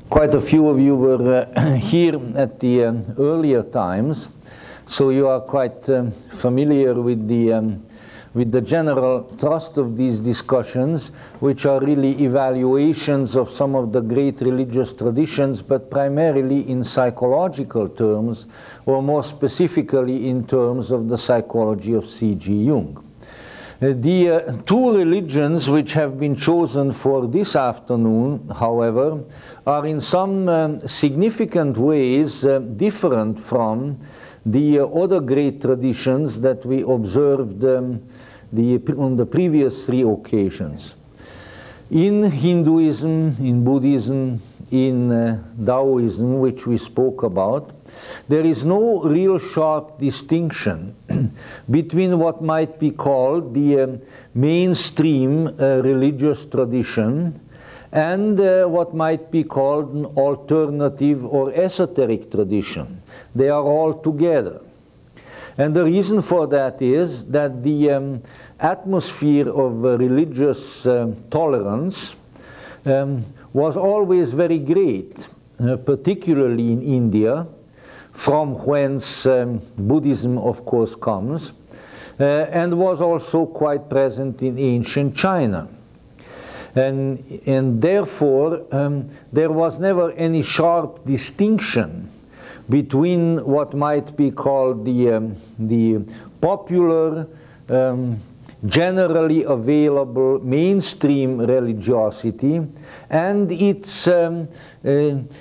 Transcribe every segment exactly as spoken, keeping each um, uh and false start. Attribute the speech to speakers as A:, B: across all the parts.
A: quite a few of you were uh, here at the um, earlier times, so you are quite um, familiar with the um, with the general thrust of these discussions, which are really evaluations of some of the great religious traditions, but primarily in psychological terms, or more specifically in terms of the psychology of C G Jung. Uh, the uh, two religions which have been chosen for this afternoon, however, are in some um, significant ways uh, different from the uh, other great traditions that we observed um, the, on the previous three occasions. In Hinduism, in Buddhism, in uh, Taoism, which we spoke about, there is no real sharp distinction between what might be called the um, mainstream uh, religious tradition and uh, what might be called an alternative or esoteric tradition. They are all together. And the reason for that is that the um, atmosphere of uh, religious uh, tolerance um, was always very great, uh, particularly in India, from whence um, Buddhism, of course, comes, uh, and was also quite present in ancient China. And, and therefore, um, there was never any sharp distinction between what might be called the, um, the popular, um, generally available mainstream religiosity and its um, uh,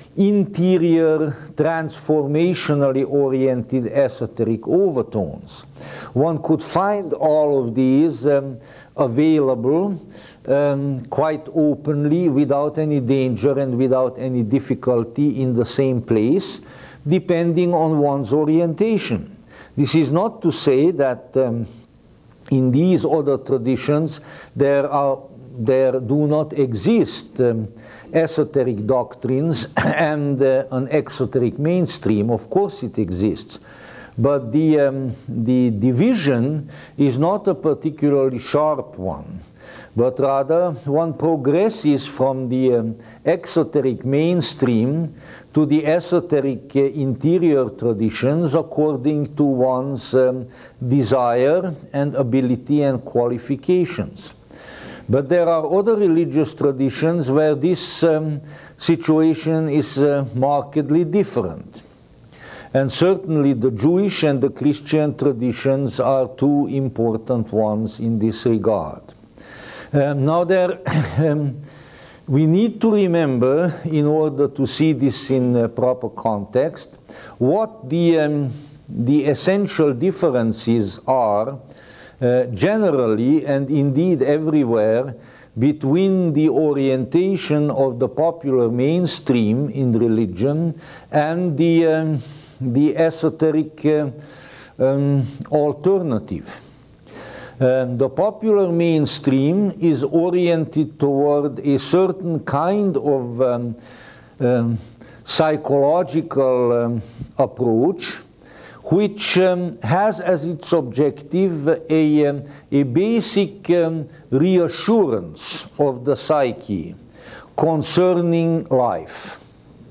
A: interior, transformationally oriented esoteric overtones. One could find all of these um, available um, quite openly, without any danger and without any difficulty in the same place, depending on one's orientation. This is not to say that um, in these other traditions there are there do not exist um, esoteric doctrines and uh, an exoteric mainstream. Of course it exists, but the um, the division is not a particularly sharp one, but rather one progresses from the um, exoteric mainstream to the esoteric uh, interior traditions according to one's um, desire and ability and qualifications. But there are other religious traditions where this um, situation is uh, markedly different. And certainly the Jewish and the Christian traditions are two important ones in this regard. Um, now there um, we need to remember, in order to see this in a proper context, what the, um, the essential differences are uh, generally and indeed everywhere between the orientation of the popular mainstream in religion and the, um, the esoteric uh, um, alternative. Uh, the popular mainstream is oriented toward a certain kind of um, um, psychological um, approach, which um, has as its objective a, um, a basic um, reassurance of the psyche concerning life.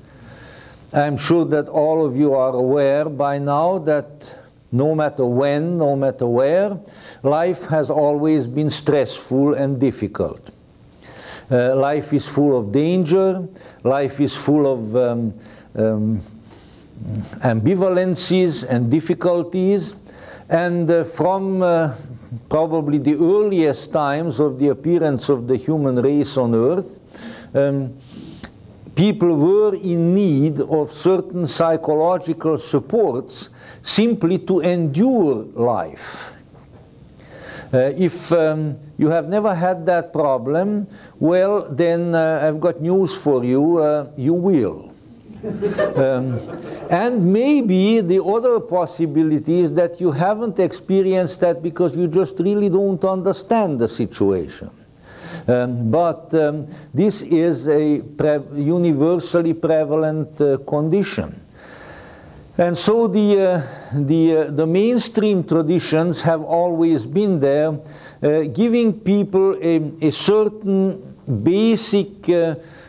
A: I'm sure that all of you are aware by now that no matter when, no matter where, life has always been stressful and difficult. Uh, life is full of danger, life is full of um, um, ambivalencies and difficulties, and uh, from uh, probably the earliest times of the appearance of the human race on earth, um, people were in need of certain psychological supports simply to endure life. Uh, if um, you have never had that problem, well, then uh, I've got news for you, uh, you will. um, and maybe the other possibility is that you haven't experienced that because you just really don't understand the situation. Um, but um, this is a pre universally prevalent uh, condition. And so the, uh, the, uh, the mainstream traditions have always been there, uh, giving people a, a certain basic uh,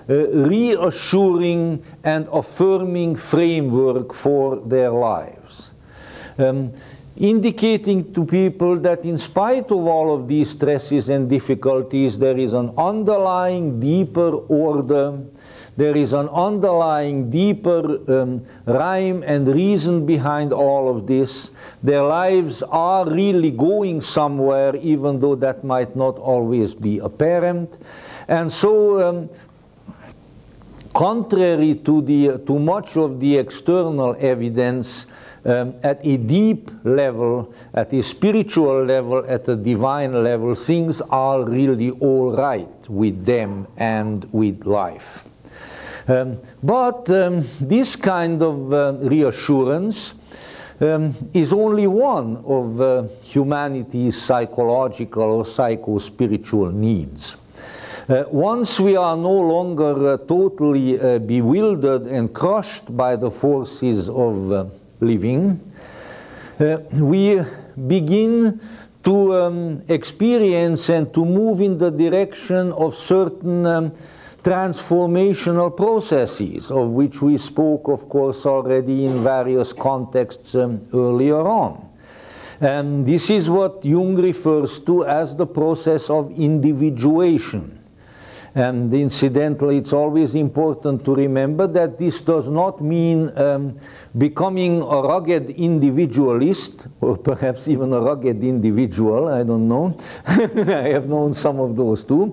A: reassuring and affirming framework for their lives. Um, indicating to people that in spite of all of these stresses and difficulties, there is an underlying deeper order, there is an underlying deeper um, rhyme and reason behind all of this. Their lives are really going somewhere, even though that might not always be apparent. And so, um, contrary to, the, to much of the external evidence, um, at a deep level, at a spiritual level, at a divine level, things are really all right with them and with life. Um, but um, this kind of uh, reassurance um, is only one of uh, humanity's psychological or psycho-spiritual needs. Uh, once we are no longer uh, totally uh, bewildered and crushed by the forces of uh, living, uh, we begin to um, experience and to move in the direction of certain um, transformational processes, of which we spoke, of course, already in various contexts um, earlier on. And this is what Jung refers to as the process of individuation. And incidentally, it's always important to remember that this does not mean um, becoming a rugged individualist, or perhaps even a rugged individual, I don't know. I have known some of those too.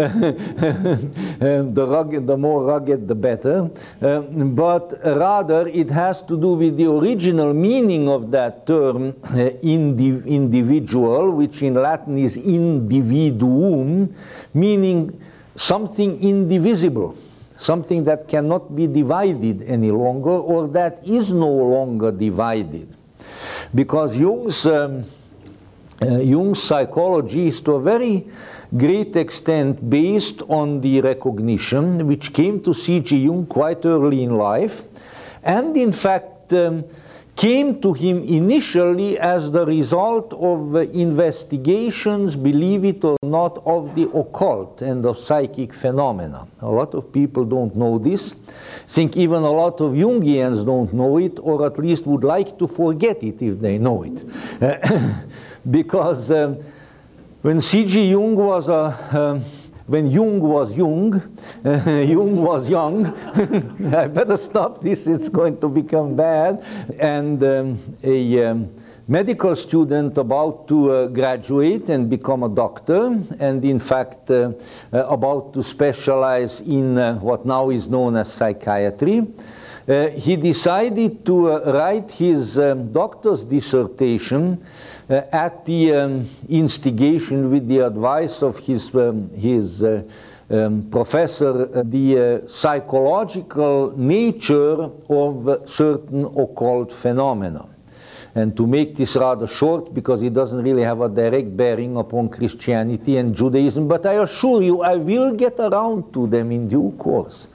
A: the, rugged, the more rugged, the better. Um, but rather, it has to do with the original meaning of that term, uh, indi individual, which in Latin is individuum, meaning something indivisible, something that cannot be divided any longer, or that is no longer divided. Because Jung's, um, uh, Jung's psychology is to a very great extent based on the recognition, which came to C G Jung quite early in life, and in fact um, came to him initially as the result of uh, investigations, believe it or not, of the occult and of psychic phenomena. A lot of people don't know this. I think even a lot of Jungians don't know it, or at least would like to forget it if they know it. Uh, because um, when C G Jung was a um, When Jung was Jung, uh, Jung was young, I better stop this, it's going to become bad, and um, a um, medical student about to uh, graduate and become a doctor, and in fact uh, uh, about to specialize in uh, what now is known as psychiatry. Uh, he decided to uh, write his um, doctor's dissertation Uh, at the um, instigation, with the advice of his, um, his uh, um, professor, uh, the uh, psychological nature of uh, certain occult phenomena. And to make this rather short, because it doesn't really have a direct bearing upon Christianity and Judaism, but I assure you I will get around to them in due course.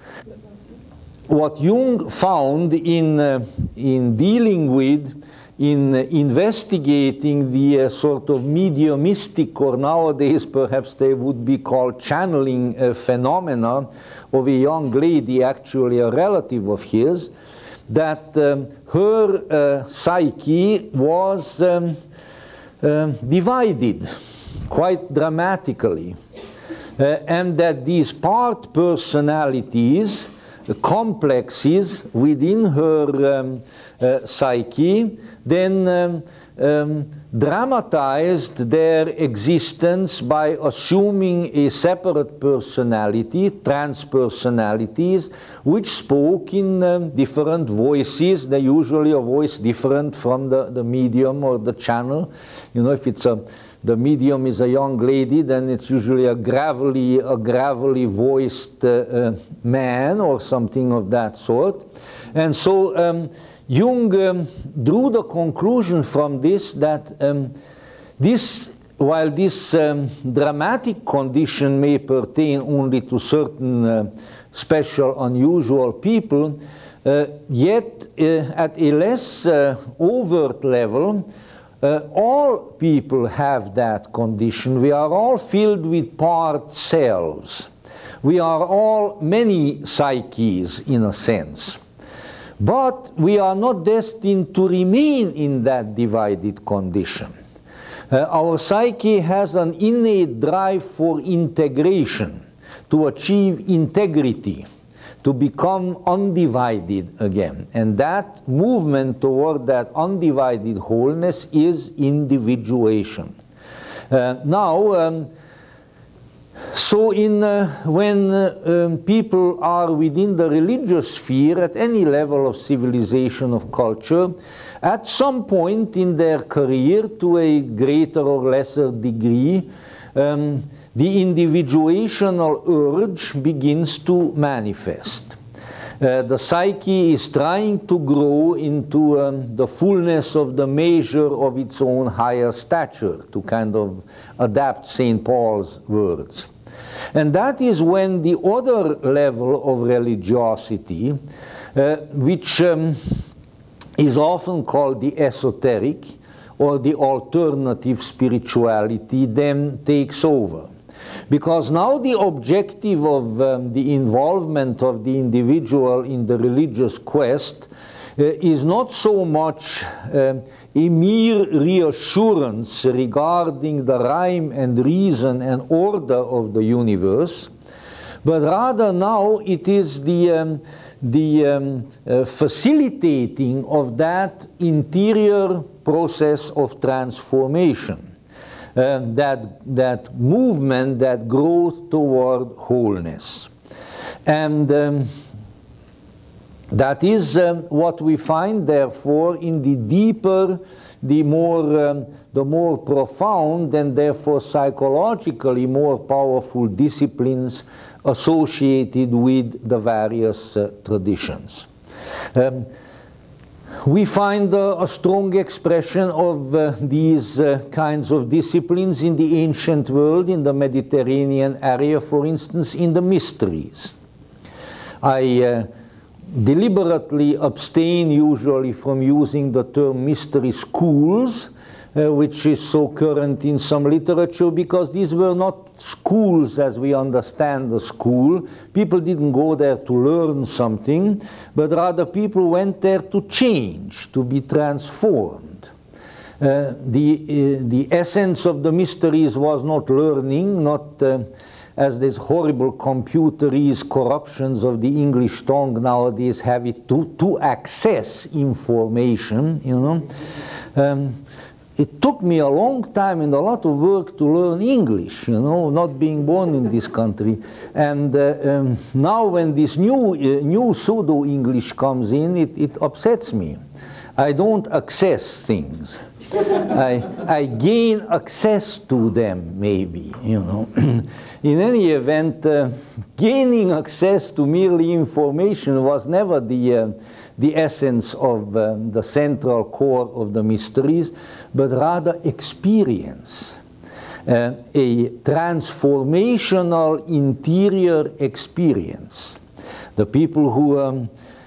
A: What Jung found in, uh, in dealing with in investigating the uh, sort of mediumistic, or nowadays perhaps they would be called channeling uh, phenomena of a young lady, actually a relative of his, that um, her uh, psyche was um, uh, divided quite dramatically, uh, and that these part personalities, uh, complexes within her um, uh, psyche, then um, um, dramatized their existence by assuming a separate personality, transpersonalities, which spoke in um, different voices. They usually a voice different from the, the medium or the channel. You know, if it's a, the medium is a young lady, then it's usually a gravelly, a gravelly voiced uh, uh, man or something of that sort. And so um, Jung um, drew the conclusion from this that um, this, while this um, dramatic condition may pertain only to certain uh, special, unusual people, uh, yet uh, at a less uh, overt level, uh, all people have that condition. We are all filled with part selves. we are all many psyches in a sense. But we are not destined to remain in that divided condition. Uh, our psyche has an innate drive for integration, to achieve integrity, to become undivided again. And that movement toward that undivided wholeness is individuation. Uh, now, um, so in, uh, when uh, um, people are within the religious sphere at any level of civilization, of culture, at some point in their career, to a greater or lesser degree, um, the individuational urge begins to manifest. Uh, the psyche is trying to grow into um, the fullness of the measure of its own higher stature, to kind of adapt Saint Paul's words. And that is when the other level of religiosity, uh, which um, is often called the esoteric or the alternative spirituality, then takes over. Because now the objective of um, the involvement of the individual in the religious quest uh, is not so much uh, a mere reassurance regarding the rhyme and reason and order of the universe, but rather now it is the, um, the um, uh, facilitating of that interior process of transformation. Uh, that, that movement, that growth toward wholeness. And um, that is um, what we find, therefore, in the deeper, the more, um, the more profound, and therefore psychologically more powerful disciplines associated with the various uh, traditions. Um, We find uh, a strong expression of uh, these uh, kinds of disciplines in the ancient world, in the Mediterranean area, for instance, in the mysteries. I uh, deliberately abstain usually from using the term mystery schools, uh, which is so current in some literature, because these were not schools as we understand the school. People didn't go there to learn something, but rather people went there to change, to be transformed. Uh, the, uh, the essence of the mysteries was not learning, not uh, as these horrible computerese corruptions of the English tongue nowadays have it, to, to access information, you know. Um, It took me a long time and a lot of work to learn English, you know, not being born in this country. And uh, um, now when this new, uh, new pseudo-English comes in, it, it upsets me. I don't access things. I, I gain access to them, maybe, you know. In any event, uh, gaining access to merely information was never the, uh, the essence of uh, the central core of the mysteries, but rather experience, uh, a transformational interior experience. The people who um,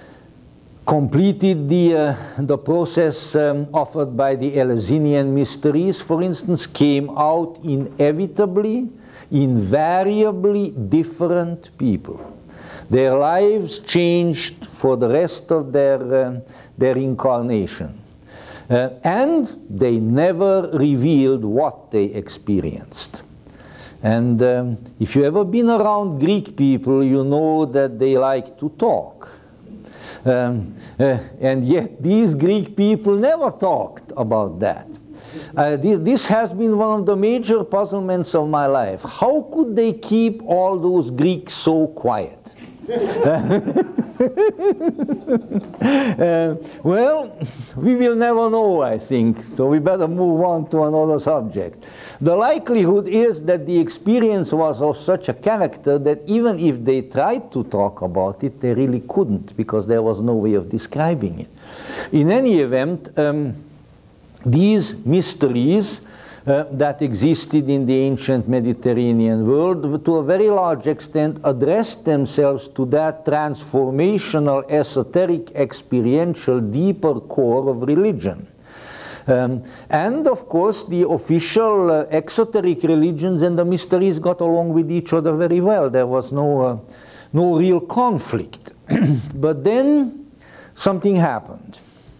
A: completed the, uh, the process um, offered by the Eleusinian mysteries, for instance, came out inevitably, invariably different people. Their lives changed for the rest of their, uh, their incarnation. Uh, and they never revealed what they experienced. And um, if you've ever been around Greek people, you know that they like to talk. Um, uh, and yet these Greek people never talked about that. Uh, this, this has been one of the major puzzlements of my life. How could they keep all those Greeks so quiet? uh, well, we will never know, I think, so we better move on to another subject. The likelihood is that the experience was of such a character that even if they tried to talk about it, they really couldn't, because there was no way of describing it. In any event, um, these mysteries Uh, that existed in the ancient Mediterranean world, to a very large extent addressed themselves to that transformational, esoteric, experiential, deeper core of religion. Um, and of course, the official uh, exoteric religions and the mysteries got along with each other very well. There was no, uh, no real conflict. But then something happened.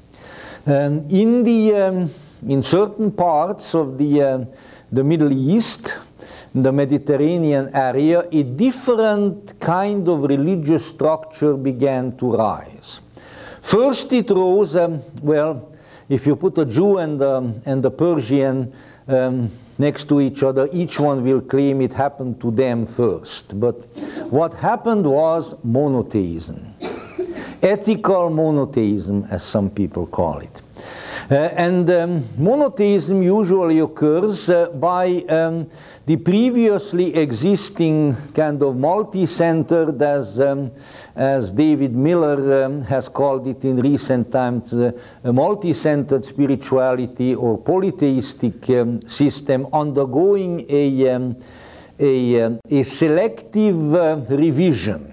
A: Um, in, the, um, in certain parts of the, uh, the Middle East, the Mediterranean area, a different kind of religious structure began to rise. First it rose, um, well, if you put a Jew and, um, and a Persian um, next to each other, each one will claim it happened to them first. But what happened was monotheism. Ethical monotheism, as some people call it. Uh, and um, monotheism usually occurs uh, by um, the previously existing kind of multi-centered, as, um, as David Miller um, has called it in recent times, uh, a multi-centered spirituality or polytheistic um, system undergoing a, um, a, um, a selective uh, revision,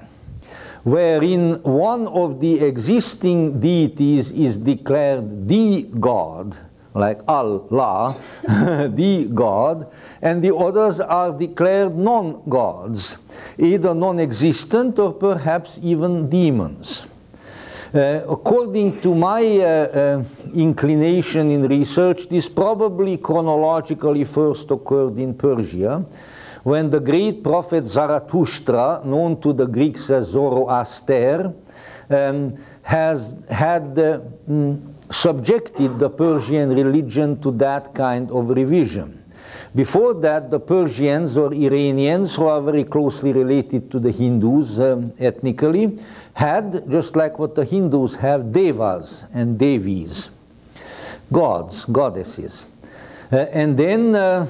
A: wherein one of the existing deities is declared the God, like Allah, the God, and the others are declared non-gods, either non-existent or perhaps even demons. Uh, according to my uh, uh, inclination in research, this probably chronologically first occurred in Persia, when the great prophet Zarathustra, known to the Greeks as Zoroaster, um, has had uh, mm, subjected the Persian religion to that kind of revision. Before that, the Persians or Iranians, who are very closely related to the Hindus um, ethnically, had, just like what the Hindus have, devas and devis, gods, goddesses. Uh, and then uh,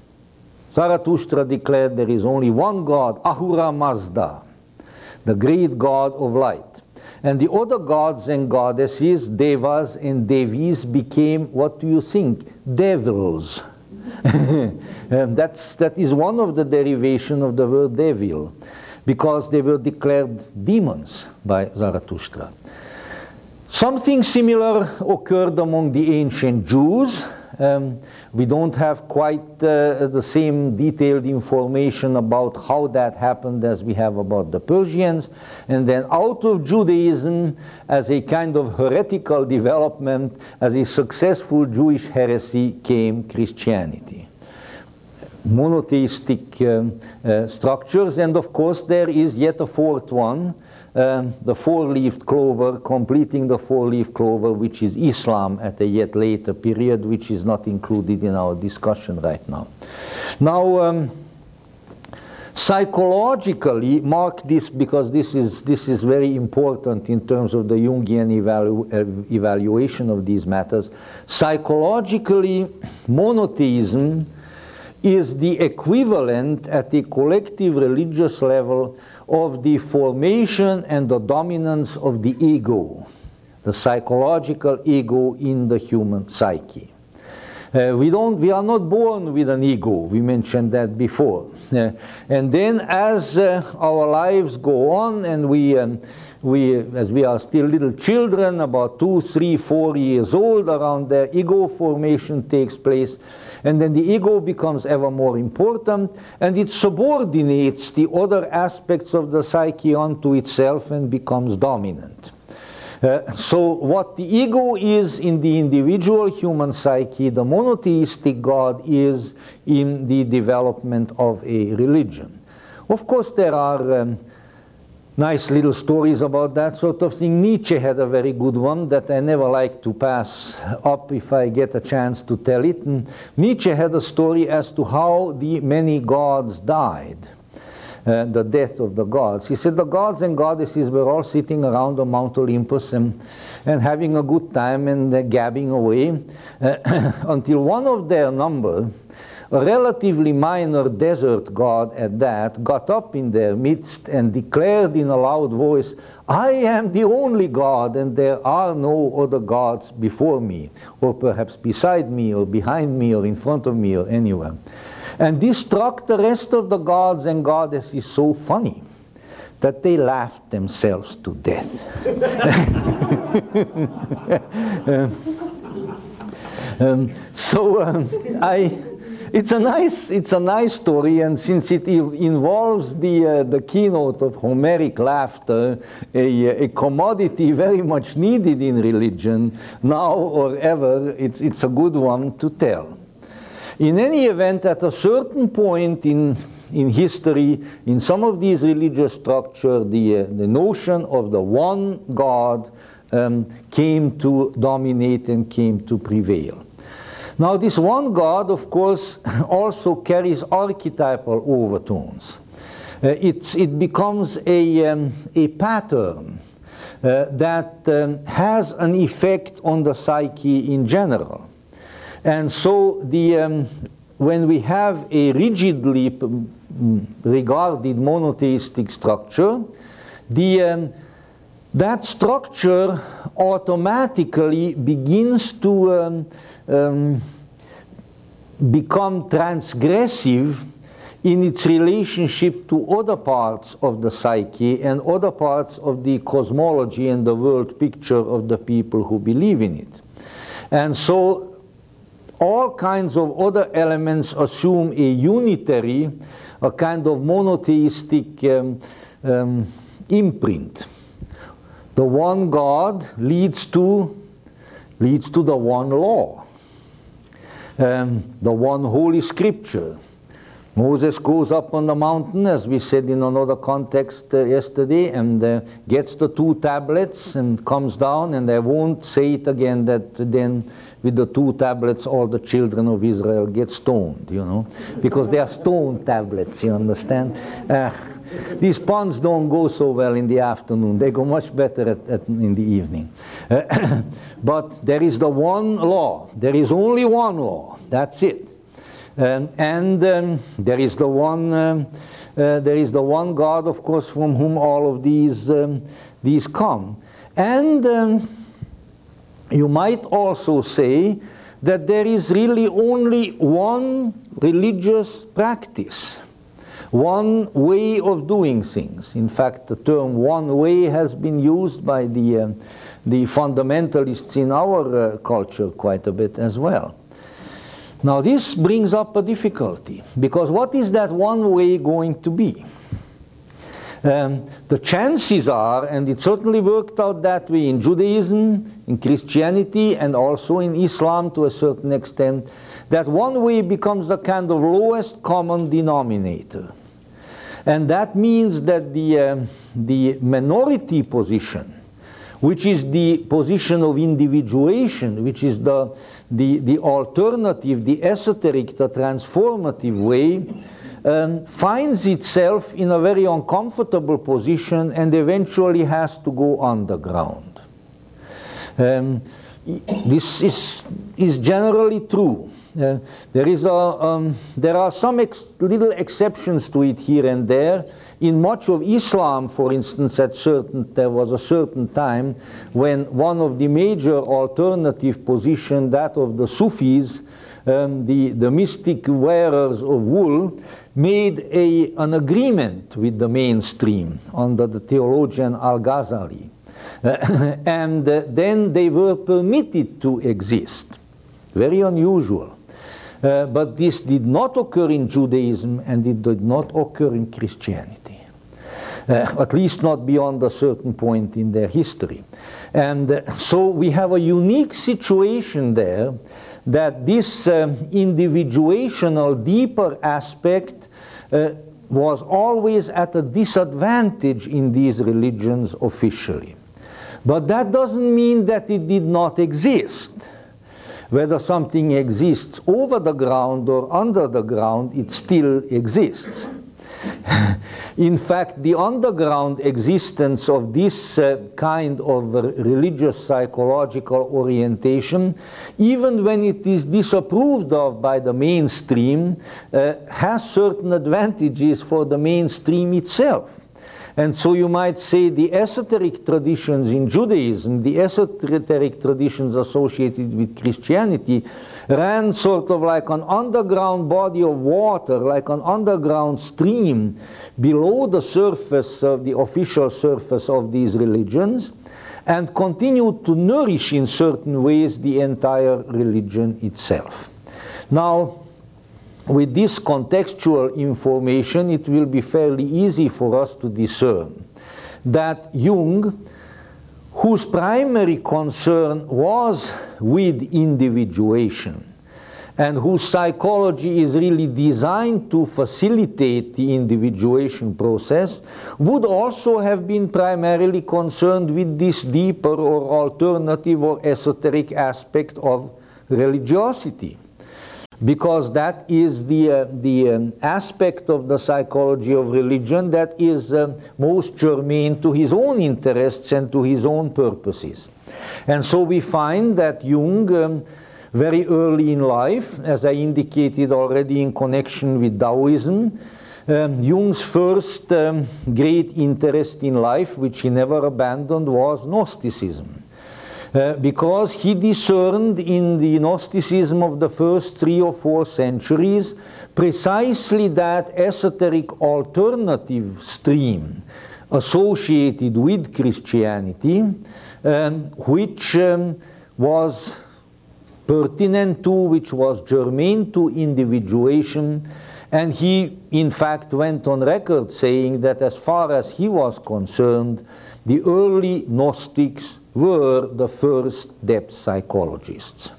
A: Zarathustra declared there is only one God, Ahura Mazda, the great God of light. And the other gods and goddesses, devas and devis, became, what do you think, devils. um, that's, that is one of the derivations of the word devil, because they were declared demons by Zarathustra. Something similar occurred among the ancient Jews. Um, we don't have quite uh, the same detailed information about how that happened as we have about the Persians. And then out of Judaism, as a kind of heretical development, as a successful Jewish heresy, came Christianity. Monotheistic um, uh, structures, and of course there is yet a fourth one, Um, the four-leaved clover, completing the four-leaved clover, which is Islam at a yet later period, which is not included in our discussion right now. Now, um, psychologically, mark this because this is, this is very important in terms of the Jungian evalu uh, evaluation of these matters. Psychologically, monotheism is the equivalent at the collective religious level of the formation and the dominance of the ego, the psychological ego in the human psyche. Uh, we, don't, we are not born with an ego, we mentioned that before. Uh, and then as uh, our lives go on and we, um, we, as we are still little children, about two, three, four years old, around there, ego formation takes place. And then the ego becomes ever more important, and it subordinates the other aspects of the psyche onto itself and becomes dominant. Uh, so what the ego is in the individual human psyche, the monotheistic God is in the development of a religion. Of course, there are um, nice little stories about that sort of thing. Nietzsche had a very good one that I never like to pass up if I get a chance to tell it. And Nietzsche had a story as to how the many gods died, uh, the death of the gods. He said the gods and goddesses were all sitting around on Mount Olympus and, and having a good time and uh, gabbing away uh, until one of their number, a relatively minor desert god at that, got up in their midst and declared in a loud voice, "I am the only God and there are no other gods before me, or perhaps beside me, or behind me, or in front of me, or anywhere." And this struck the rest of the gods and goddesses so funny that they laughed themselves to death. uh, um, so um, I, it's a nice, it's a nice story, and since it involves the uh, the keynote of Homeric laughter, a, a commodity very much needed in religion now or ever, it's it's a good one to tell. In any event, at a certain point in in history, in some of these religious structures, the uh, the notion of the one God um, came to dominate and came to prevail. Now, this one God, of course, also carries archetypal overtones. Uh, it's, it becomes a, um, a pattern uh, that um, has an effect on the psyche in general. And so, the, um, when we have a rigidly regarded monotheistic structure, the, um, that structure automatically begins to um, um, become transgressive in its relationship to other parts of the psyche and other parts of the cosmology and the world picture of the people who believe in it. And so all kinds of other elements assume a unitary, a kind of monotheistic um, um, imprint. The one God leads to, leads to the one law, um, the one holy scripture. Moses goes up on the mountain, as we said in another context uh, yesterday, and uh, gets the two tablets and comes down, and I won't say it again that then with the two tablets all the children of Israel get stoned, you know, because they are stone tablets, you understand? Uh, These ponds don't go so well in the afternoon. They go much better at, at, in the evening. Uh, but there is the one law. There is only one law. That's it. Um, and um, there is the one. Um, uh, there is the one God, of course, from whom all of these um, these come. And um, you might also say that there is really only one religious practice. One way of doing things. In fact, the term one way has been used by the, uh, the fundamentalists in our uh, culture quite a bit as well. Now this brings up a difficulty, because what is that one way going to be? Um, the chances are, and it certainly worked out that way in Judaism, in Christianity, and also in Islam to a certain extent, that one way becomes the kind of lowest common denominator. And that means that the, uh, the minority position, which is the position of individuation, which is the, the, the alternative, the esoteric, the transformative way, um, finds itself in a very uncomfortable position and eventually has to go underground. Um, this is, is generally true. Uh, there is a, um, there are some ex little exceptions to it here and there. In much of Islam, for instance, at certain, there was a certain time when one of the major alternative positions, that of the Sufis, um, the, the mystic wearers of wool, made a, an agreement with the mainstream under the theologian Al-Ghazali. Uh, and uh, then they were permitted to exist. Very unusual. Uh, but this did not occur in Judaism, and it did not occur in Christianity. Uh, at least not beyond a certain point in their history. And uh, so we have a unique situation there, that this um, individuational, deeper aspect uh, was always at a disadvantage in these religions officially. But that doesn't mean that it did not exist. Whether something exists over the ground or under the ground, it still exists. In fact, the underground existence of this uh, kind of religious psychological orientation, even when it is disapproved of by the mainstream, uh, has certain advantages for the mainstream itself. And so you might say the esoteric traditions in Judaism, the esoteric traditions associated with Christianity, ran sort of like an underground body of water, like an underground stream below the surface of the official surface of these religions. and continued to nourish in certain ways the entire religion itself. Now, with this contextual information, it will be fairly easy for us to discern that Jung, whose primary concern was with individuation, and whose psychology is really designed to facilitate the individuation process, would also have been primarily concerned with this deeper or alternative or esoteric aspect of religiosity. Because that is the, uh, the um, aspect of the psychology of religion that is uh, most germane to his own interests and to his own purposes. And so we find that Jung, um, very early in life, as I indicated already in connection with Taoism, um, Jung's first um, great interest in life, which he never abandoned, was Gnosticism. Uh, because he discerned in the Gnosticism of the first three or four centuries precisely that esoteric alternative stream associated with Christianity, um, which um, was pertinent to, which was germane to individuation, and he in fact went on record saying that as far as he was concerned, the early Gnostics were the first depth psychologists.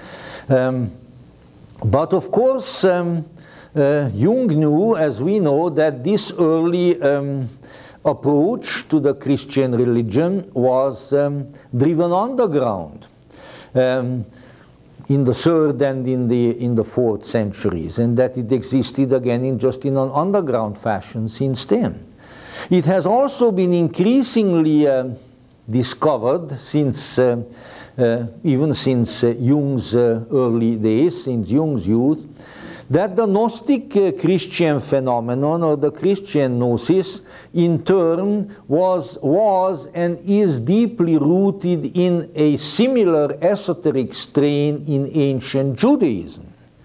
A: Um, but of course, um, uh, Jung knew, as we know, that this early um, approach to the Christian religion was um, driven underground. Um, in the third and in the, in the fourth centuries, and that it existed again in just in an underground fashion since then. It has also been increasingly uh, discovered since, uh, uh, even since uh, Jung's uh, early days, since Jung's youth, that the Gnostic uh, Christian phenomenon, or the Christian gnosis, in turn was, was and is deeply rooted in a similar esoteric strain in ancient Judaism.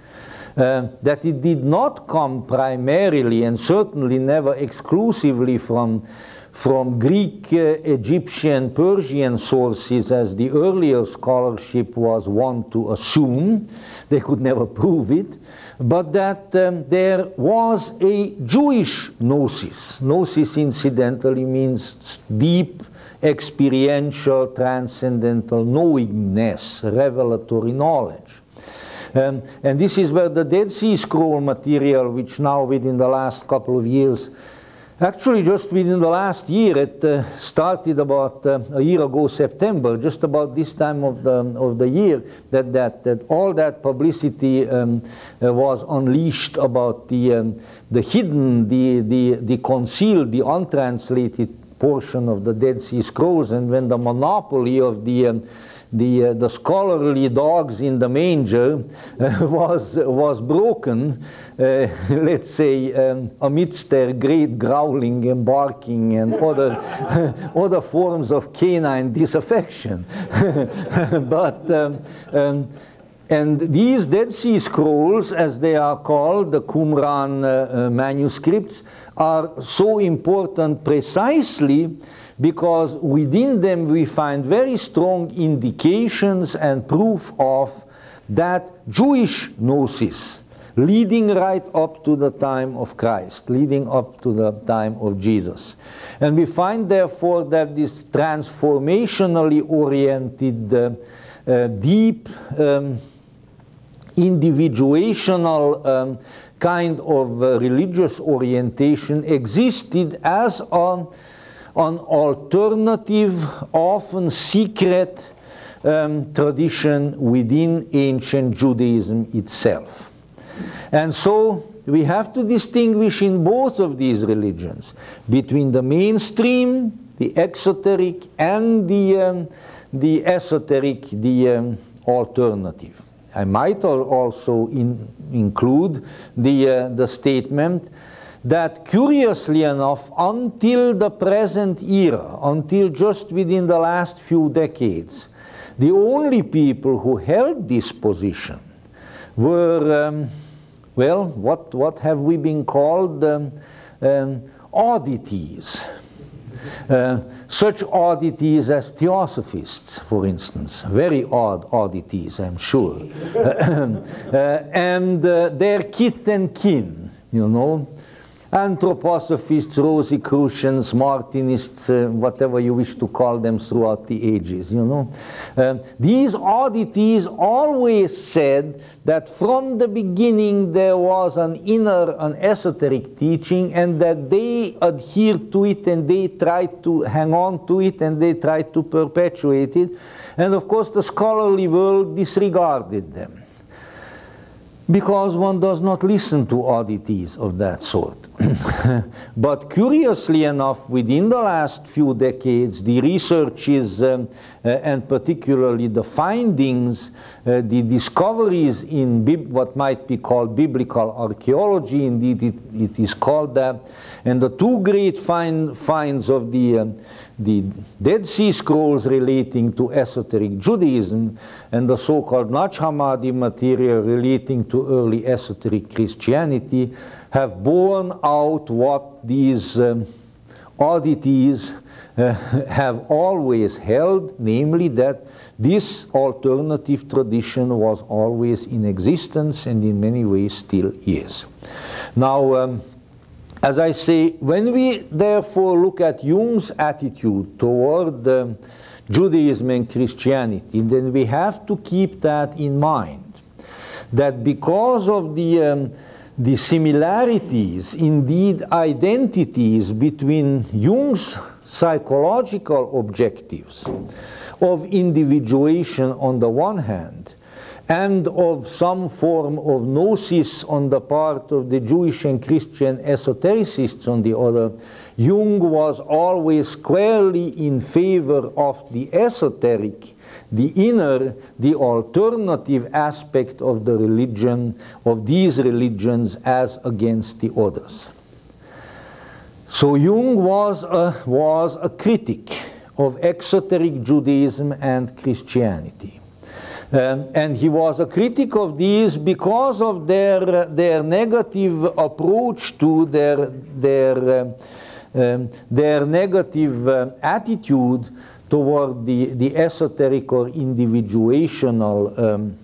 A: Uh, that it did not come primarily, and certainly never exclusively, from from Greek, uh, Egyptian, Persian sources, as the earlier scholarship was wont to assume. They could never prove it, but that um, there was a Jewish gnosis. Gnosis, incidentally, means deep, experiential, transcendental knowingness, revelatory knowledge. Um, and this is where the Dead Sea Scroll material, which now within the last couple of years, actually just within the last year, it uh, started about uh, a year ago, September, just about this time of the, of the year, that, that, that all that publicity um, uh, was unleashed about the, um, the hidden, the, the, the concealed, the untranslated portion of the Dead Sea Scrolls, and when the monopoly of the um, The, uh, the scholarly dogs in the manger uh, was, was broken, uh, let's say, um, amidst their great growling and barking and other, other forms of canine disaffection. But, um, um, and these Dead Sea Scrolls, as they are called, the Qumran uh, uh, manuscripts, are so important precisely because within them we find very strong indications and proof of that Jewish gnosis, leading right up to the time of Christ, leading up to the time of Jesus. And we find therefore that this transformationally oriented, uh, uh, deep, um, individuational um, kind of uh, religious orientation existed as a an alternative, often secret um, tradition within ancient Judaism itself. And so we have to distinguish in both of these religions between the mainstream, the exoteric, and the, um, the esoteric, the um, alternative. I might also in, include the, uh, the statement that, curiously enough, until the present era, until just within the last few decades, the only people who held this position were, um, well, what, what have we been called? Um, um, oddities. Uh, such oddities as theosophists, for instance, very odd oddities, I'm sure, uh, and uh, their kith and kin, you know, anthroposophists, Rosicrucians, Martinists, uh, whatever you wish to call them throughout the ages, you know. Uh, these oddities always said that from the beginning there was an inner, an esoteric teaching, and that they adhered to it and they tried to hang on to it and they tried to perpetuate it. And of course the scholarly world disregarded them, because one does not listen to oddities of that sort. But curiously enough, within the last few decades, the researches um, uh, and particularly the findings, uh, the discoveries in bib what might be called biblical archaeology, indeed it, it is called that, and the two great find, finds of the um, the Dead Sea Scrolls relating to esoteric Judaism and the so-called Nag Hammadi material relating to early esoteric Christianity have borne out what these um, oddities uh, have always held, namely that this alternative tradition was always in existence and in many ways still is. Now, um, as I say, when we therefore look at Jung's attitude toward um, Judaism and Christianity, then we have to keep that in mind, that because of the, um, the similarities, indeed identities between Jung's psychological objectives of individuation on the one hand, and of some form of gnosis on the part of the Jewish and Christian esotericists on the other, Jung was always squarely in favor of the esoteric, the inner, the alternative aspect of the religion, of these religions as against the others. So Jung was a, was a critic of exoteric Judaism and Christianity. Um, and he was a critic of these because of their, their negative approach to their, their, um, um, their negative uh, attitude toward the, the esoteric or individuational um,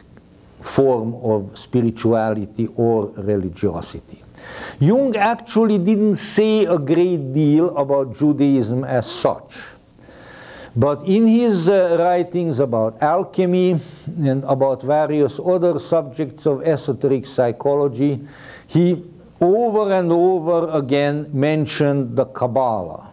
A: form of spirituality or religiosity. Jung actually didn't say a great deal about Judaism as such. But in his uh, writings about alchemy and about various other subjects of esoteric psychology, he over and over again mentioned the Kabbalah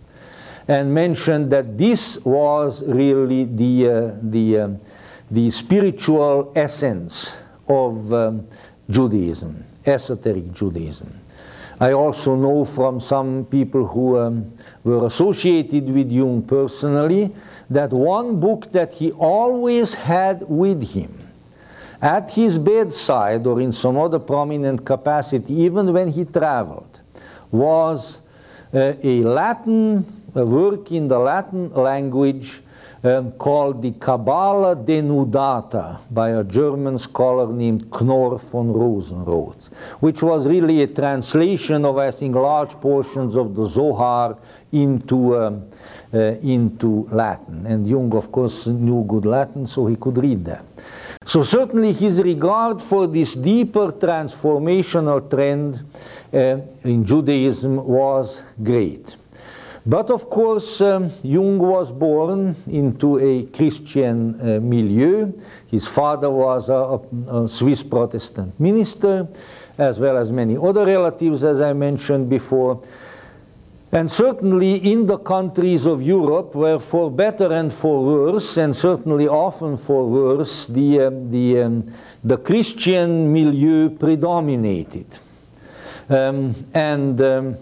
A: and mentioned that this was really the, uh, the, um, the spiritual essence of um, Judaism, esoteric Judaism. I also know from some people who um, were associated with Jung personally that one book that he always had with him at his bedside or in some other prominent capacity, even when he traveled, was uh, a Latin, a work in the Latin language um, called the Kabbalah Denudata by a German scholar named Knorr von Rosenroth, which was really a translation of, I think, large portions of the Zohar into, um, uh, into Latin. And Jung, of course, knew good Latin, so he could read that. So certainly his regard for this deeper transformational trend uh, in Judaism was great. But of course, um, Jung was born into a Christian uh, milieu. His father was a, a, a Swiss Protestant minister, as well as many other relatives, as I mentioned before. And certainly in the countries of Europe, where for better and for worse, and certainly often for worse, the, um, the, um, the Christian milieu predominated. Um, and um,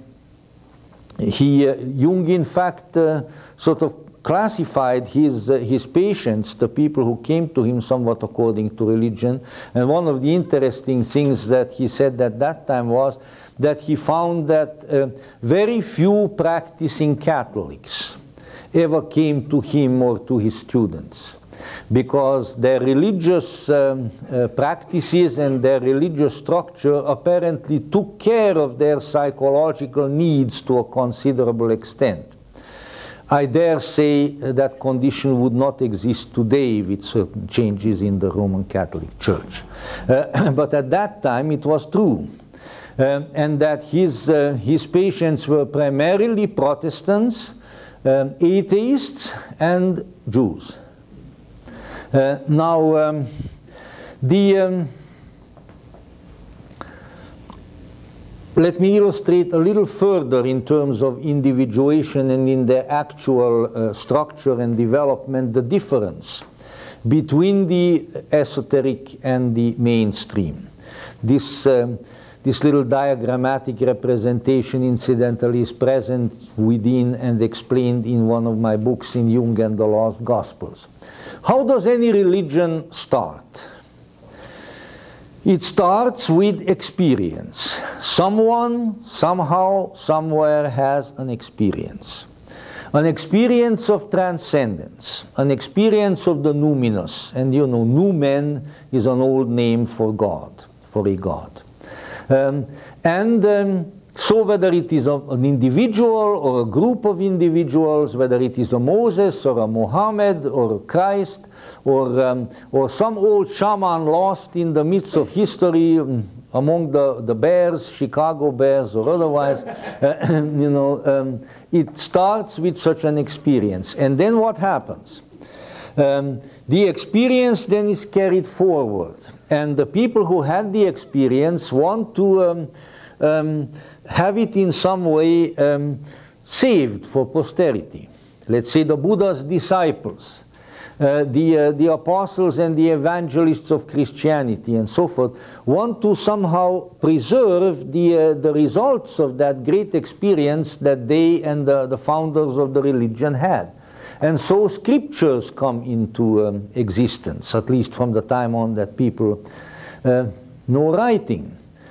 A: He, uh, Jung, in fact, uh, sort of classified his, uh, his patients, the people who came to him, somewhat according to religion. And one of the interesting things that he said at that time was that he found that uh, very few practicing Catholics ever came to him or to his students, because their religious um, uh, practices and their religious structure apparently took care of their psychological needs to a considerable extent. I dare say that condition would not exist today with certain changes in the Roman Catholic Church. Uh, but at that time it was true. Um, and that his, uh, his patients were primarily Protestants, um, atheists, and Jews. Uh, now, um, the, um, let me illustrate a little further in terms of individuation and in the actual uh, structure and development, the difference between the esoteric and the mainstream. This um, This little diagrammatic representation, incidentally, is present within and explained in one of my books, in Jung and the Lost Gospels. How does any religion start? It starts with experience. Someone, somehow, somewhere has an experience. An experience of transcendence, an experience of the numinous. And you know, numen is an old name for God, for a God. Um, and um, so whether it is a, an individual or a group of individuals, whether it is a Moses or a Muhammad or a Christ or, um, or some old shaman lost in the midst of history um, among the, the bears, Chicago Bears or otherwise, uh, you know, um, it starts with such an experience. And then what happens? Um, the experience then is carried forward. And the people who had the experience want to um, um, have it in some way um, saved for posterity. Let's say the Buddha's disciples, uh, the, uh, the apostles and the evangelists of Christianity and so forth, want to somehow preserve the, uh, the results of that great experience that they and the, the founders of the religion had. And so scriptures come into um, existence, at least from the time on that people uh, know writing.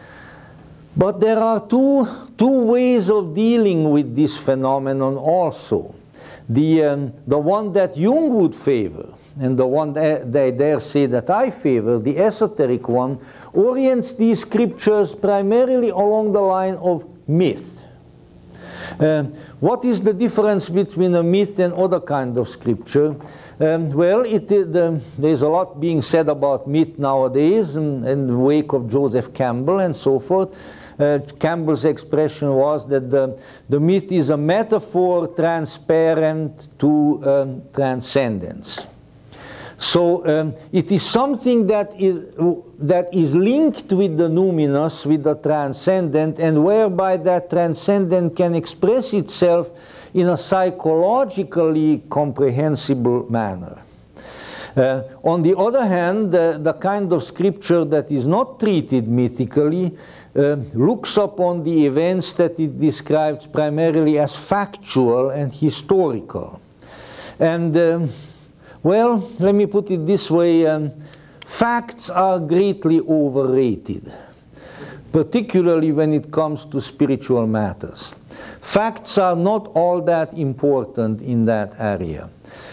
A: But there are two, two ways of dealing with this phenomenon also. The, um, the one that Jung would favor, and the one that I dare say that I favor, the esoteric one, orients these scriptures primarily along the line of myth. Uh, what is the difference between a myth and other kind of scripture? Um, well, it, uh, there's a lot being said about myth nowadays in, in the wake of Joseph Campbell and so forth. Uh, Campbell's expression was that the, the myth is a metaphor transparent to um, transcendence. So um, it is something that is, that is linked with the numinous, with the transcendent, and whereby that transcendent can express itself in a psychologically comprehensible manner. Uh, on the other hand, the, the kind of scripture that is not treated mythically uh, looks upon the events that it describes primarily as factual and historical. And um, well, let me put it this way, um, facts are greatly overrated, particularly when it comes to spiritual matters. Facts are not all that important in that area.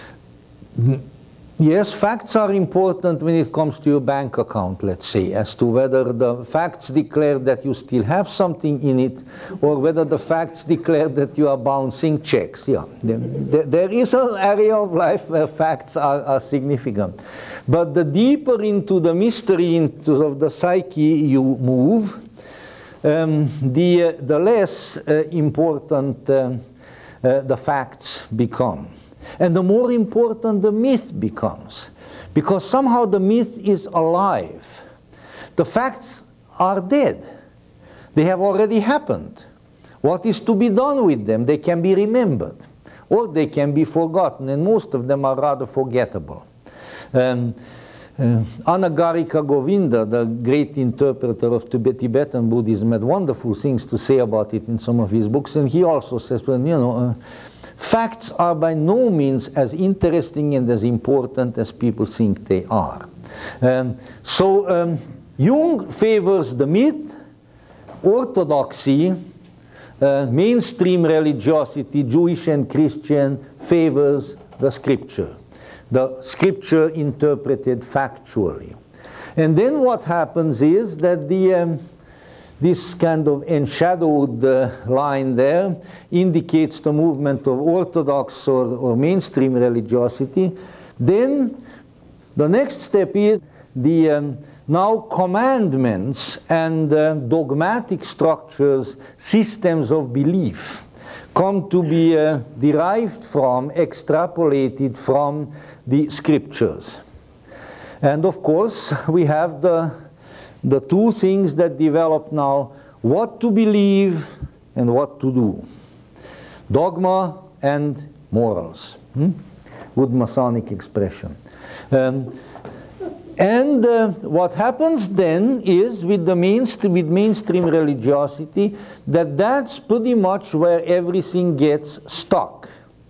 A: Yes, facts are important when it comes to your bank account, let's say, as to whether the facts declare that you still have something in it, or whether the facts declare that you are bouncing checks. Yeah, there, there is an area of life where facts are, are significant. But the deeper into the mystery into of the psyche you move, um, the, uh, the less uh, important uh, uh, the facts become. And the more important the myth becomes, because somehow the myth is alive. The facts are dead. They have already happened. What is to be done with them? They can be remembered, or they can be forgotten, and most of them are rather forgettable. Um, uh, Anagarika Govinda, the great interpreter of Tibet Tibetan Buddhism, had wonderful things to say about it in some of his books, and he also says, well, you know, uh, facts are by no means as interesting and as important as people think they are. Um, so um, Jung favors the myth, orthodoxy, uh, mainstream religiosity, Jewish and Christian, favors the scripture. The scripture interpreted factually. And then what happens is that the, um, this kind of enshadowed uh, line there indicates the movement of orthodox or, or mainstream religiosity. Then the next step is the um, now commandments and uh, dogmatic structures, systems of belief, come to be uh, derived from, extrapolated from the scriptures. And of course, we have the, the two things that develop now, what to believe and what to do. Dogma and morals. Hmm? Good Masonic expression. Um, And uh, what happens then is with the mainstream, with mainstream religiosity, that that's pretty much where everything gets stuck.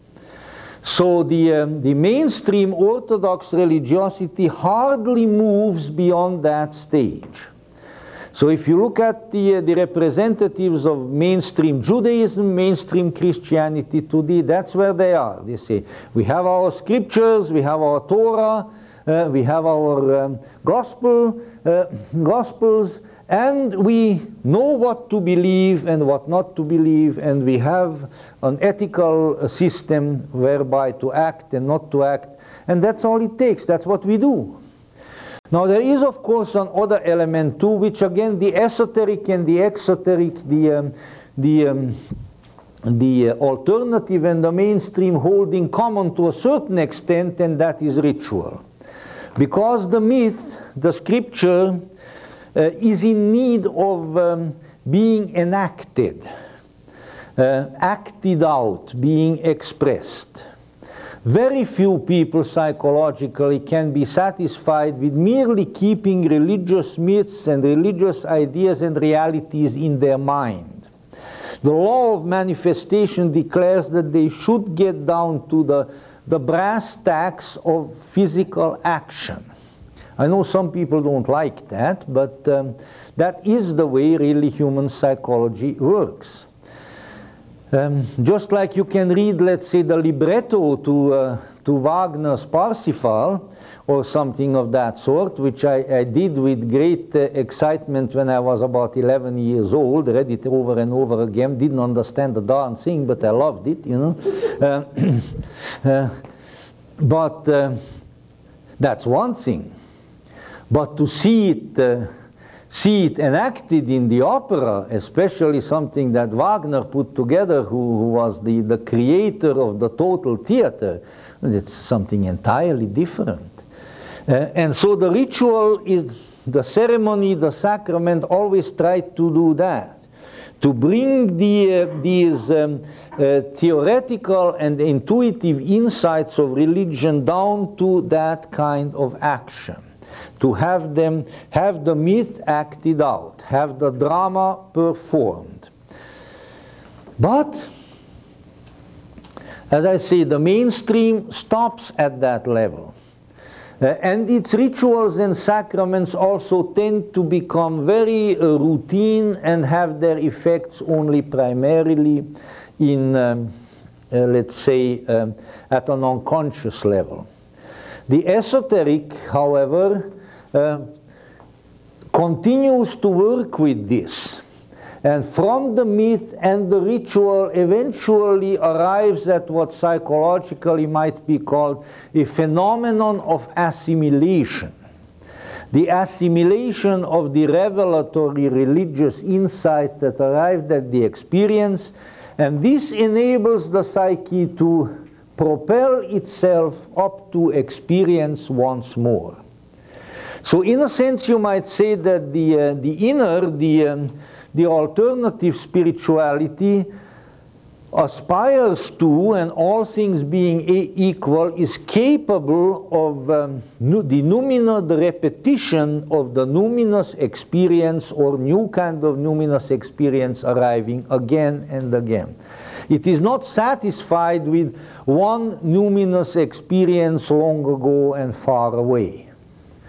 A: So the, um, the mainstream Orthodox religiosity hardly moves beyond that stage. So if you look at the, uh, the representatives of mainstream Judaism, mainstream Christianity today, that's where they are. They say, we have our scriptures, we have our Torah, Uh, we have our um, gospel, uh, gospels, and we know what to believe and what not to believe, and we have an ethical uh, system whereby to act and not to act, and that's all it takes. That's what we do. Now there is of course another element too, which again the esoteric and the exoteric, the um, the um, the uh, alternative and the mainstream hold in common to a certain extent, and that is ritual. Because the myth, the scripture, uh, is in need of um, being enacted, uh, acted out, being expressed. Very few people psychologically can be satisfied with merely keeping religious myths and religious ideas and realities in their mind. The law of manifestation declares that they should get down to the the brass tacks of physical action. I know some people don't like that, but um, that is the way really human psychology works. Um, just like you can read, let's say, the libretto to, uh, to Wagner's Parsifal, or something of that sort, which I, I did with great uh, excitement when I was about eleven years old, read it over and over again, didn't understand the darn thing, but I loved it, you know. uh, uh, but uh, that's one thing. But to see it, uh, see it enacted in the opera, especially something that Wagner put together, who, who was the, the creator of the total theater, it's something entirely different. Uh, and so the ritual is, the ceremony, the sacrament always tried to do that, to bring the, uh, these um, uh, theoretical and intuitive insights of religion down to that kind of action, to have them, have the myth acted out, have the drama performed. But, as I say, the mainstream stops at that level. Uh, and its rituals and sacraments also tend to become very uh, routine and have their effects only primarily in, um, uh, let's say, um, at an unconscious level. The esoteric, however, uh, continues to work with this. And from the myth and the ritual eventually arrives at what psychologically might be called a phenomenon of assimilation. The assimilation of the revelatory religious insight that arrived at the experience, and this enables the psyche to propel itself up to experience once more. So in a sense you might say that the, uh, the inner, the um, the alternative spirituality aspires to, and all things being equal, is capable of um, the noumena, the repetition of the numinous experience or new kind of numinous experience arriving again and again. It is not satisfied with one numinous experience long ago and far away.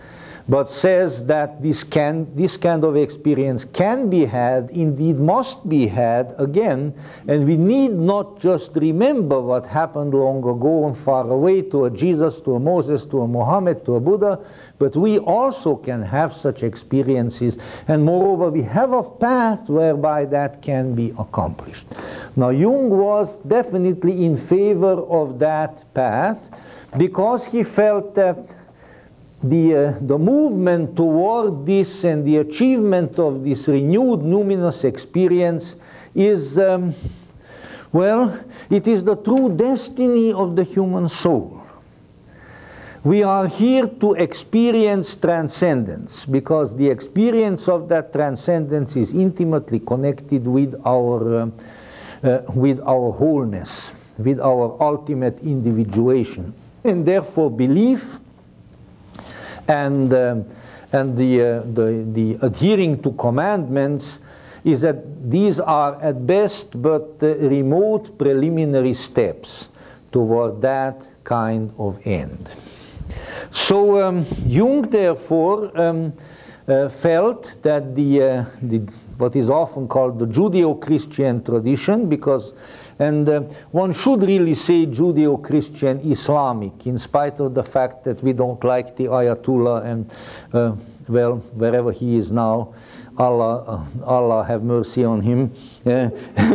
A: but says that this, can, this kind of experience can be had, indeed must be had again, and we need not just remember what happened long ago and far away to a Jesus, to a Moses, to a Muhammad, to a Buddha, but we also can have such experiences, and moreover we have a path whereby that can be accomplished. Now Jung was definitely in favor of that path because he felt that The, uh, the movement toward this and the achievement of this renewed numinous experience is, um, well, it is the true destiny of the human soul. We are here to experience transcendence because the experience of that transcendence is intimately connected with our, uh, uh, with our wholeness, with our ultimate individuation. And therefore belief And, um, and the, uh, the, the adhering to commandments is that these are at best but uh, remote preliminary steps toward that kind of end. So um, Jung therefore um, uh, felt that the, uh, the, what is often called the Judeo-Christian tradition, because And uh, one should really say Judeo-Christian Islamic, in spite of the fact that we don't like the Ayatollah and, uh, well, wherever he is now, Allah, uh, Allah have mercy on him, uh,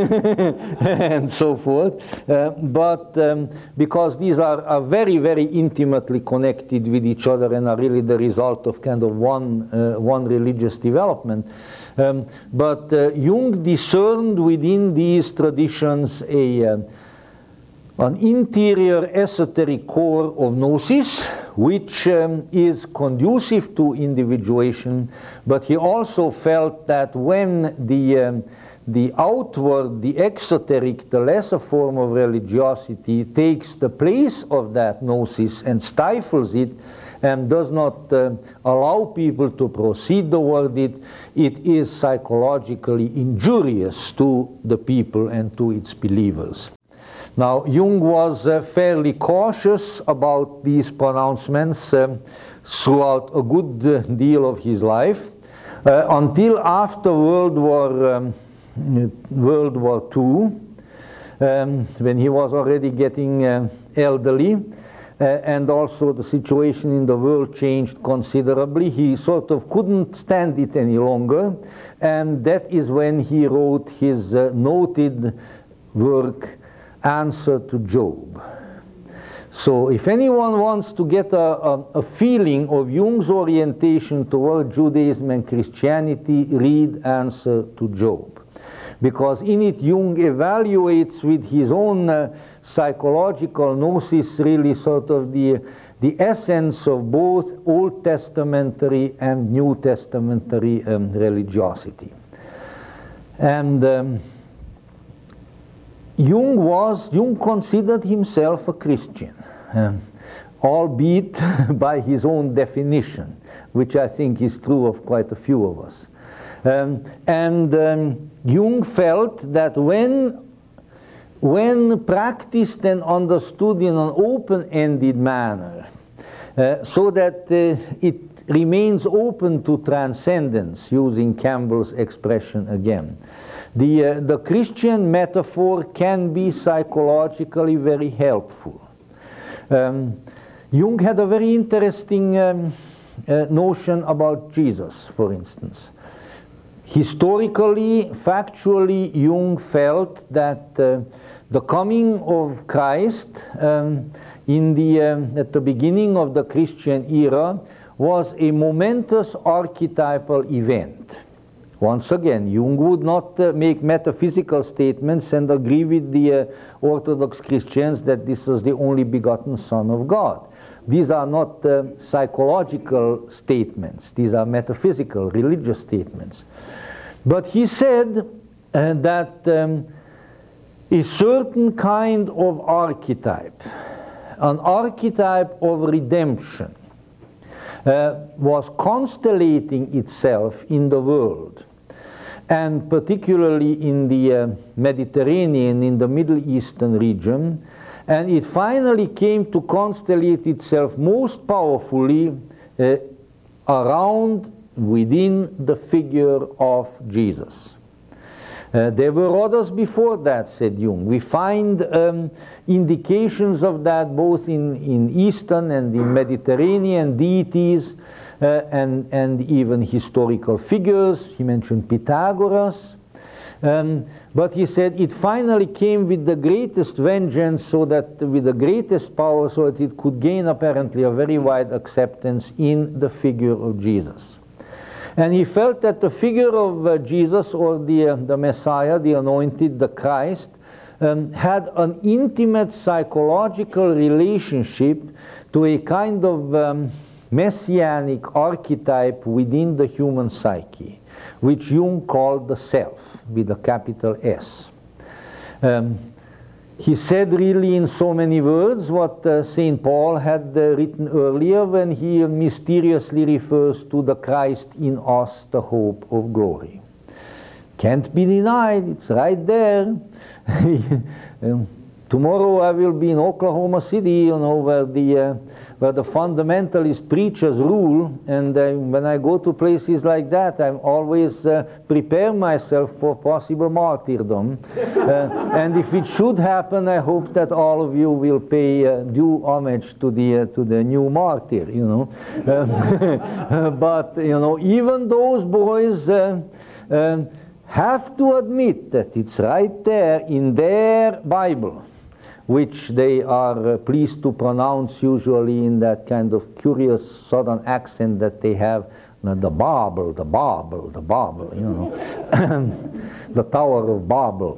A: and so forth. Uh, but um, because these are, are very, very intimately connected with each other and are really the result of kind of one, uh, one religious development. Um, but uh, Jung discerned within these traditions a, uh, an interior esoteric core of gnosis, which um, is conducive to individuation, but he also felt that when the, um, the outward, the exoteric, the lesser form of religiosity takes the place of that gnosis and stifles it, and does not uh, allow people to proceed toward it, it is psychologically injurious to the people and to its believers. Now, Jung was uh, fairly cautious about these pronouncements um, throughout a good uh, deal of his life, uh, until after World War, um, World War Two, um, when he was already getting uh, elderly, Uh, and also the situation in the world changed considerably. He sort of couldn't stand it any longer, and that is when he wrote his uh, noted work, Answer to Job. So if anyone wants to get a, a, a feeling of Jung's orientation toward Judaism and Christianity, read Answer to Job. Because in it Jung evaluates with his own uh, psychological gnosis really sort of the, the essence of both Old Testamentary and New Testamentary um, religiosity. And um, Jung was, Jung considered himself a Christian, um, albeit by his own definition, which I think is true of quite a few of us. Um, and um, Jung felt that when, when practiced and understood in an open-ended manner, uh, so that uh, it remains open to transcendence, using Campbell's expression again, the, uh, the Christian metaphor can be psychologically very helpful. Um, Jung had a very interesting um, uh, notion about Jesus, for instance. Historically, factually, Jung felt that uh, the coming of Christ um, in the, um, at the beginning of the Christian era was a momentous archetypal event. Once again, Jung would not uh, make metaphysical statements and agree with the uh, Orthodox Christians that this was the only begotten Son of God. These are not uh, psychological statements. These are metaphysical, religious statements. But he said uh, that um, a certain kind of archetype, an archetype of redemption, uh, was constellating itself in the world, and particularly in the uh, Mediterranean, in the Middle Eastern region, and it finally came to constellate itself most powerfully uh, around, within the figure of Jesus. Uh, there were others before that, said Jung. We find um, indications of that both in, in Eastern and in Mediterranean deities uh, and, and even historical figures. He mentioned Pythagoras. Um, but he said it finally came with the greatest vengeance, so that with the greatest power, so that it could gain apparently a very wide acceptance in the figure of Jesus. And he felt that the figure of uh, Jesus, or the, uh, the Messiah, the Anointed, the Christ, um, had an intimate psychological relationship to a kind of um, messianic archetype within the human psyche, which Jung called the self, with a capital S. Um, he said really in so many words what uh, Saint Paul had uh, written earlier when he mysteriously refers to the Christ in us, the hope of glory. Can't be denied, it's right there. um, tomorrow I will be in Oklahoma City, you know, where the uh, where the fundamentalist preachers rule, and uh, when I go to places like that, I always uh, prepare myself for possible martyrdom. uh, and if it should happen, I hope that all of you will pay uh, due homage to the uh, to the new martyr, you know. Um, but you know, even those boys uh, um, have to admit that it's right there in their Bible, which they are uh, pleased to pronounce usually in that kind of curious southern accent that they have, uh, the Babel, the Babel, the Babel, you know, the Tower of Babel.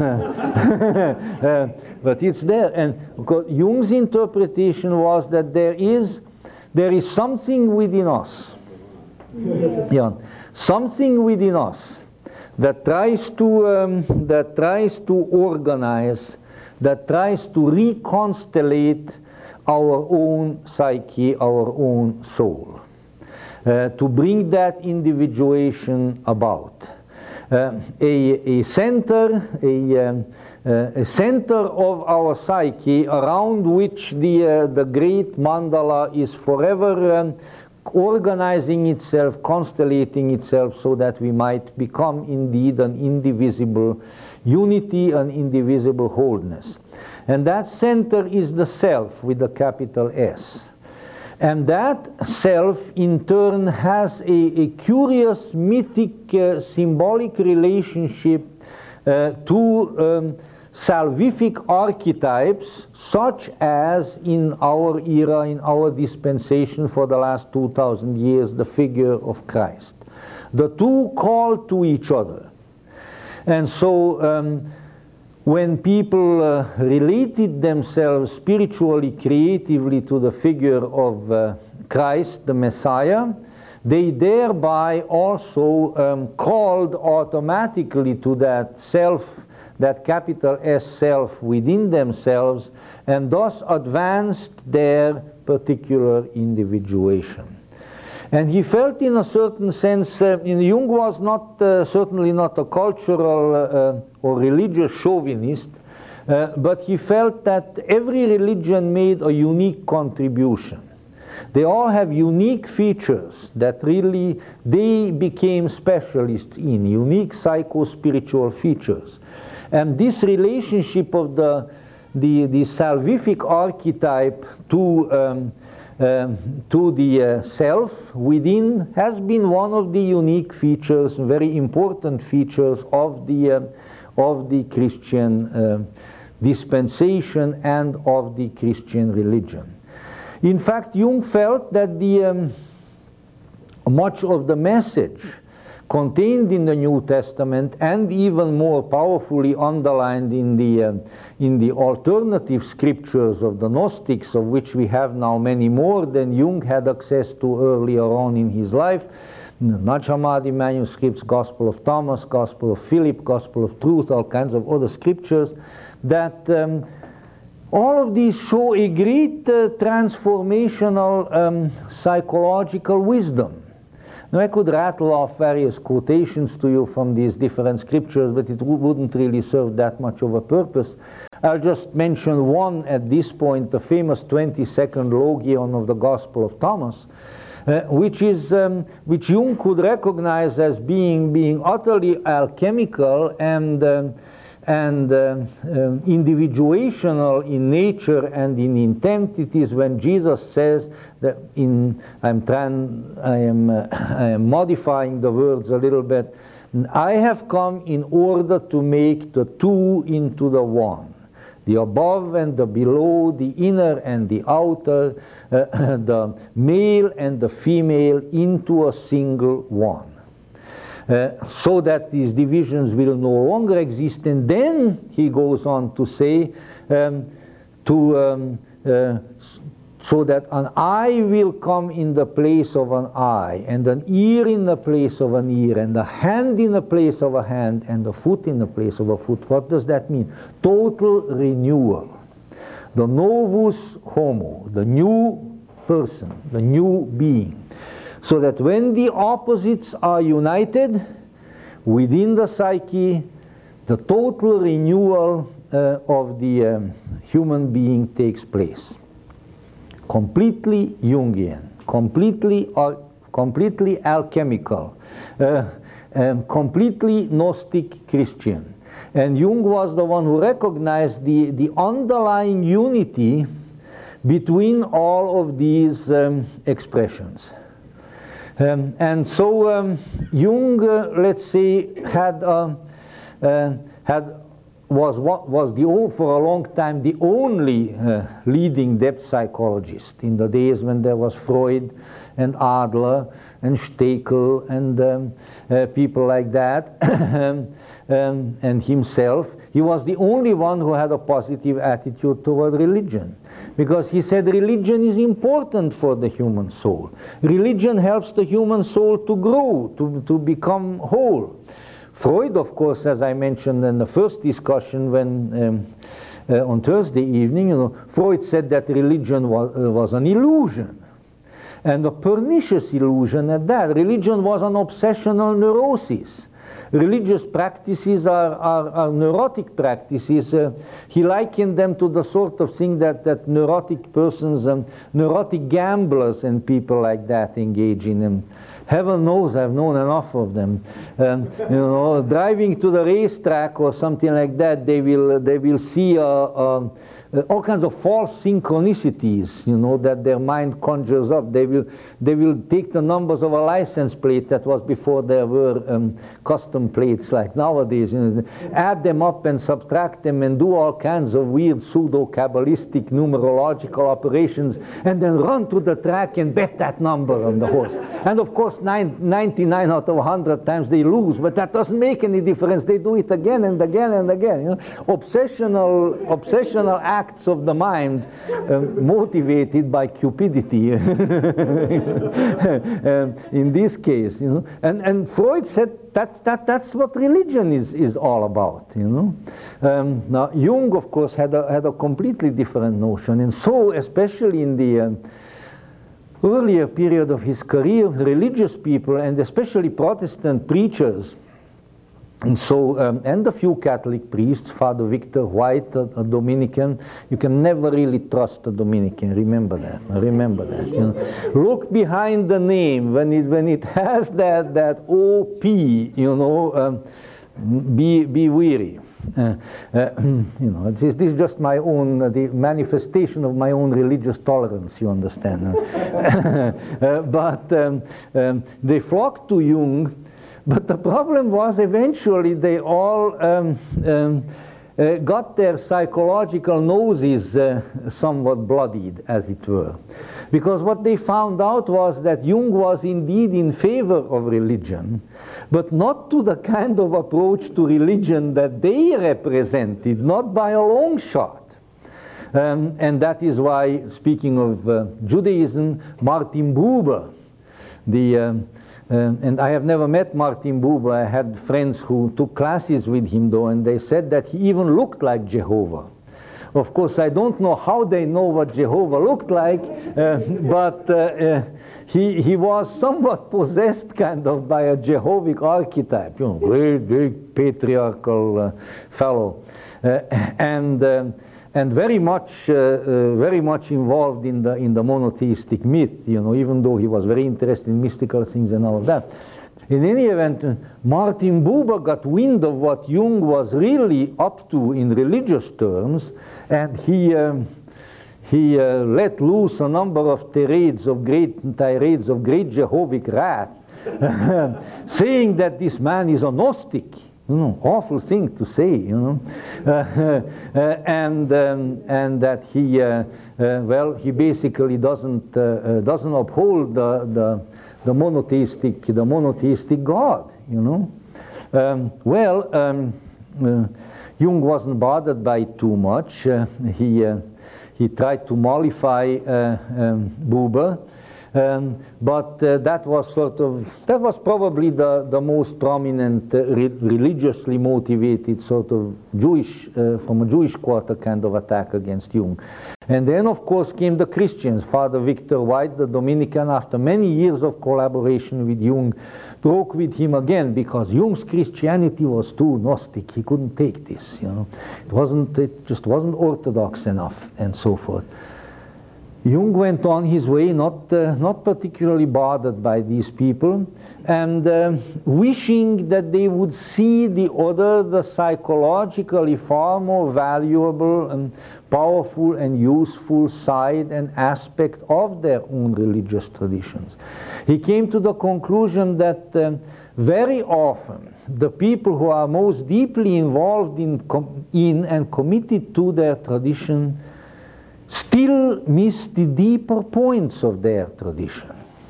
A: uh, but it's there, and Jung's interpretation was that there is, there is something within us, yeah, something within us that tries to, um, that tries to organize, that tries to reconstellate our own psyche, our own soul, uh, to bring that individuation about. Uh, a, a center, a, um, uh, a center of our psyche around which the, uh, the great mandala is forever um, organizing itself, constellating itself, so that we might become indeed an indivisible unity, an indivisible wholeness. And that center is the self with the capital S. And that self in turn has a, a curious mythic uh, symbolic relationship uh, to um, salvific archetypes, such as in our era, in our dispensation for the last two thousand years, the figure of Christ. The two call to each other. And so um, when people uh, related themselves spiritually, creatively to the figure of uh, Christ, the Messiah, they thereby also um, called automatically to that self, that capital S self within themselves, and thus advanced their particular individuation. And he felt in a certain sense, uh, in Jung was not, uh, certainly not a cultural uh, or religious chauvinist, uh, but he felt that every religion made a unique contribution. They all have unique features that really they became specialists in, unique psycho-spiritual features. And this relationship of the, the, the salvific archetype to um, Um, to the uh, self within has been one of the unique features, very important features of the, uh, of the Christian uh, dispensation and of the Christian religion. In fact, Jung felt that the, um, much of the message contained in the New Testament, and even more powerfully underlined in the, uh, in the alternative scriptures of the Gnostics, of which we have now many more than Jung had access to earlier on in his life, Nag Hammadi manuscripts, Gospel of Thomas, Gospel of Philip, Gospel of Truth, all kinds of other scriptures, that um, all of these show a great uh, transformational um, psychological wisdom. Now, I could rattle off various quotations to you from these different scriptures, but it wouldn't really serve that much of a purpose. I'll just mention one at this point, the famous twenty-second Logion of the Gospel of Thomas, uh, which is um, which Jung could recognize as being being utterly alchemical and um, and uh, um, individuational in nature and in intent. It is when Jesus says that in I'm trying I am uh, I am modifying the words a little bit. I have come in order to make the two into the one, the above and the below, the inner and the outer, uh, the male and the female into a single one. Uh, so that these divisions will no longer exist. And then he goes on to say, um, to um, uh, so that an eye will come in the place of an eye, and an ear in the place of an ear, and a hand in the place of a hand, and a foot in the place of a foot. What does that mean? Total renewal. The novus homo, the new person, the new being. So that when the opposites are united within the psyche, the total renewal uh, of the um, human being takes place. Completely Jungian, completely, uh, completely alchemical, uh, um, completely Gnostic Christian. And Jung was the one who recognized the, the underlying unity between all of these um, expressions. Um, and so um, Jung, uh, let's say, had, uh, uh, had was what was the for a long time the only uh, leading depth psychologist in the days when there was Freud and Adler and Stekel and um, uh, people like that, um, and himself. He was the only one who had a positive attitude toward religion, because he said religion is important for the human soul. Religion helps the human soul to grow, to, to become whole. Freud, of course, as I mentioned in the first discussion when um, uh, on Thursday evening, you know, Freud said that religion was, uh, was an illusion, and a pernicious illusion at that. Religion was an obsessional neurosis. Religious practices are, are, are neurotic practices. Uh, he likened them to the sort of thing that, that neurotic persons, um, neurotic gamblers and people like that engage in. Um, Heaven knows I've known enough of them. Um, you know, driving to the racetrack or something like that, they will they will see uh, uh, all kinds of false synchronicities, you know, that their mind conjures up. They will they will take the numbers of a license plate that was before there were um, custom plates like nowadays, you know, add them up and subtract them and do all kinds of weird pseudo-Kabbalistic numerological operations, and then run to the track and bet that number on the horse. And of course, ninety-nine out of one hundred times they lose, but that doesn't make any difference. They do it again and again and again. You know? Obsessional, obsessional acts of the mind, um, motivated by cupidity. um, in this case, you know, and and Freud said that that that's what religion is is all about. You know, um, now Jung, of course, had a had a completely different notion, and so especially in the um, earlier period of his career, religious people, and especially Protestant preachers, and so, um, and a few Catholic priests, Father Victor White, a, a Dominican, you can never really trust a Dominican, remember that, remember that. You know. Look behind the name, when it, when it has that, that O P, you know, um, be, be wary. Uh, uh, you know, this, this is just my own, uh, the manifestation of my own religious tolerance, you understand. uh, but um, um, they flocked to Jung, but the problem was eventually they all um, um, uh, got their psychological noses uh, somewhat bloodied, as it were. Because what they found out was that Jung was indeed in favor of religion, but not to the kind of approach to religion that they represented, not by a long shot. Um, and that is why, speaking of uh, Judaism, Martin Buber, the, um, uh, and I have never met Martin Buber, I had friends who took classes with him though, and they said that he even looked like Jehovah. Of course, I don't know how they know what Jehovah looked like, uh, but uh, uh, he, he was somewhat possessed kind of by a Jehovic archetype, you know, great, big patriarchal uh, fellow. Uh, and, uh, and very much, uh, uh, very much involved in the in the monotheistic myth. You know, even though he was very interested in mystical things and all of that. In any event, uh, Martin Buber got wind of what Jung was really up to in religious terms, and he. Um, He uh, let loose a number of tirades of great tirades of great Jehovic wrath, saying that this man is a Gnostic. You know, awful thing to say. You know, uh, uh, and um, and that he uh, uh, well, he basically doesn't uh, uh, doesn't uphold the, the the monotheistic the monotheistic God. You know, um, well, um, uh, Jung wasn't bothered by it too much. Uh, he. Uh, He tried to mollify uh, um, Buber, um, but uh, that was sort of, that was probably the, the most prominent uh, re religiously motivated sort of Jewish, uh, from a Jewish quarter kind of attack against Jung. And then of course came the Christians. Father Victor White, the Dominican, after many years of collaboration with Jung, broke with him again because Jung's Christianity was too Gnostic. He couldn't take this, you know. It wasn't, it just wasn't orthodox enough, and so forth. Jung went on his way, not, uh, not particularly bothered by these people, and uh, wishing that they would see the other, the psychologically far more valuable and powerful and useful side and aspect of their own religious traditions. He came to the conclusion that um, very often the people who are most deeply involved in, com in and committed to their tradition still miss the deeper points of their tradition.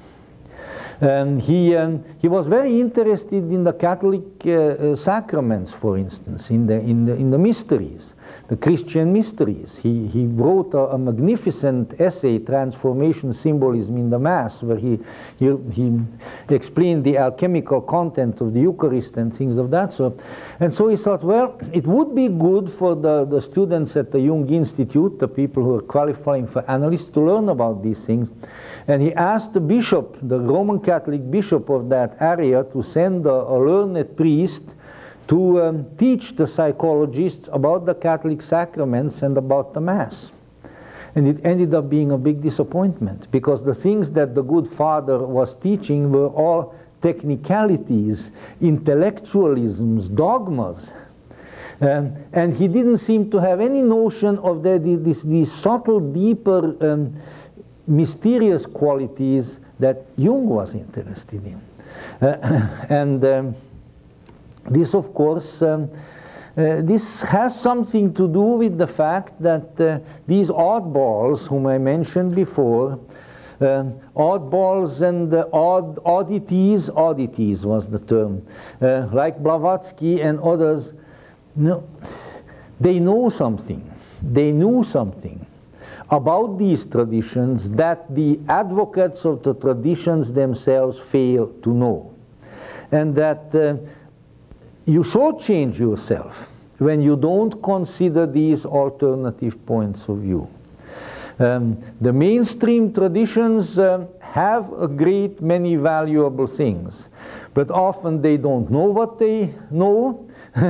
A: Um, he, um, he was very interested in the Catholic uh, uh, sacraments, for instance, in the, in the, in the mysteries, the Christian mysteries. He, he wrote a, a magnificent essay, Transformation Symbolism in the Mass, where he, he, he explained the alchemical content of the Eucharist and things of that sort. And so he thought, well, it would be good for the, the students at the Jung Institute, the people who are qualifying for analysts, to learn about these things. And he asked the bishop, the Roman Catholic bishop of that area, to send a, a learned priest to um, teach the psychologists about the Catholic sacraments and about the Mass. And it ended up being a big disappointment, because the things that the good father was teaching were all technicalities, intellectualisms, dogmas. Um, and he didn't seem to have any notion of the, the, this, these subtle, deeper, um, mysterious qualities that Jung was interested in. Uh, and um, this, of course, um, uh, this has something to do with the fact that uh, these oddballs, whom I mentioned before, uh, oddballs and uh, odd oddities, oddities was the term, uh, like Blavatsky and others, no, they know something, they knew something about these traditions that the advocates of the traditions themselves fail to know. And that uh, you shortchange yourself when you don't consider these alternative points of view. Um, the mainstream traditions uh, have a great many valuable things, but often they don't know what they know,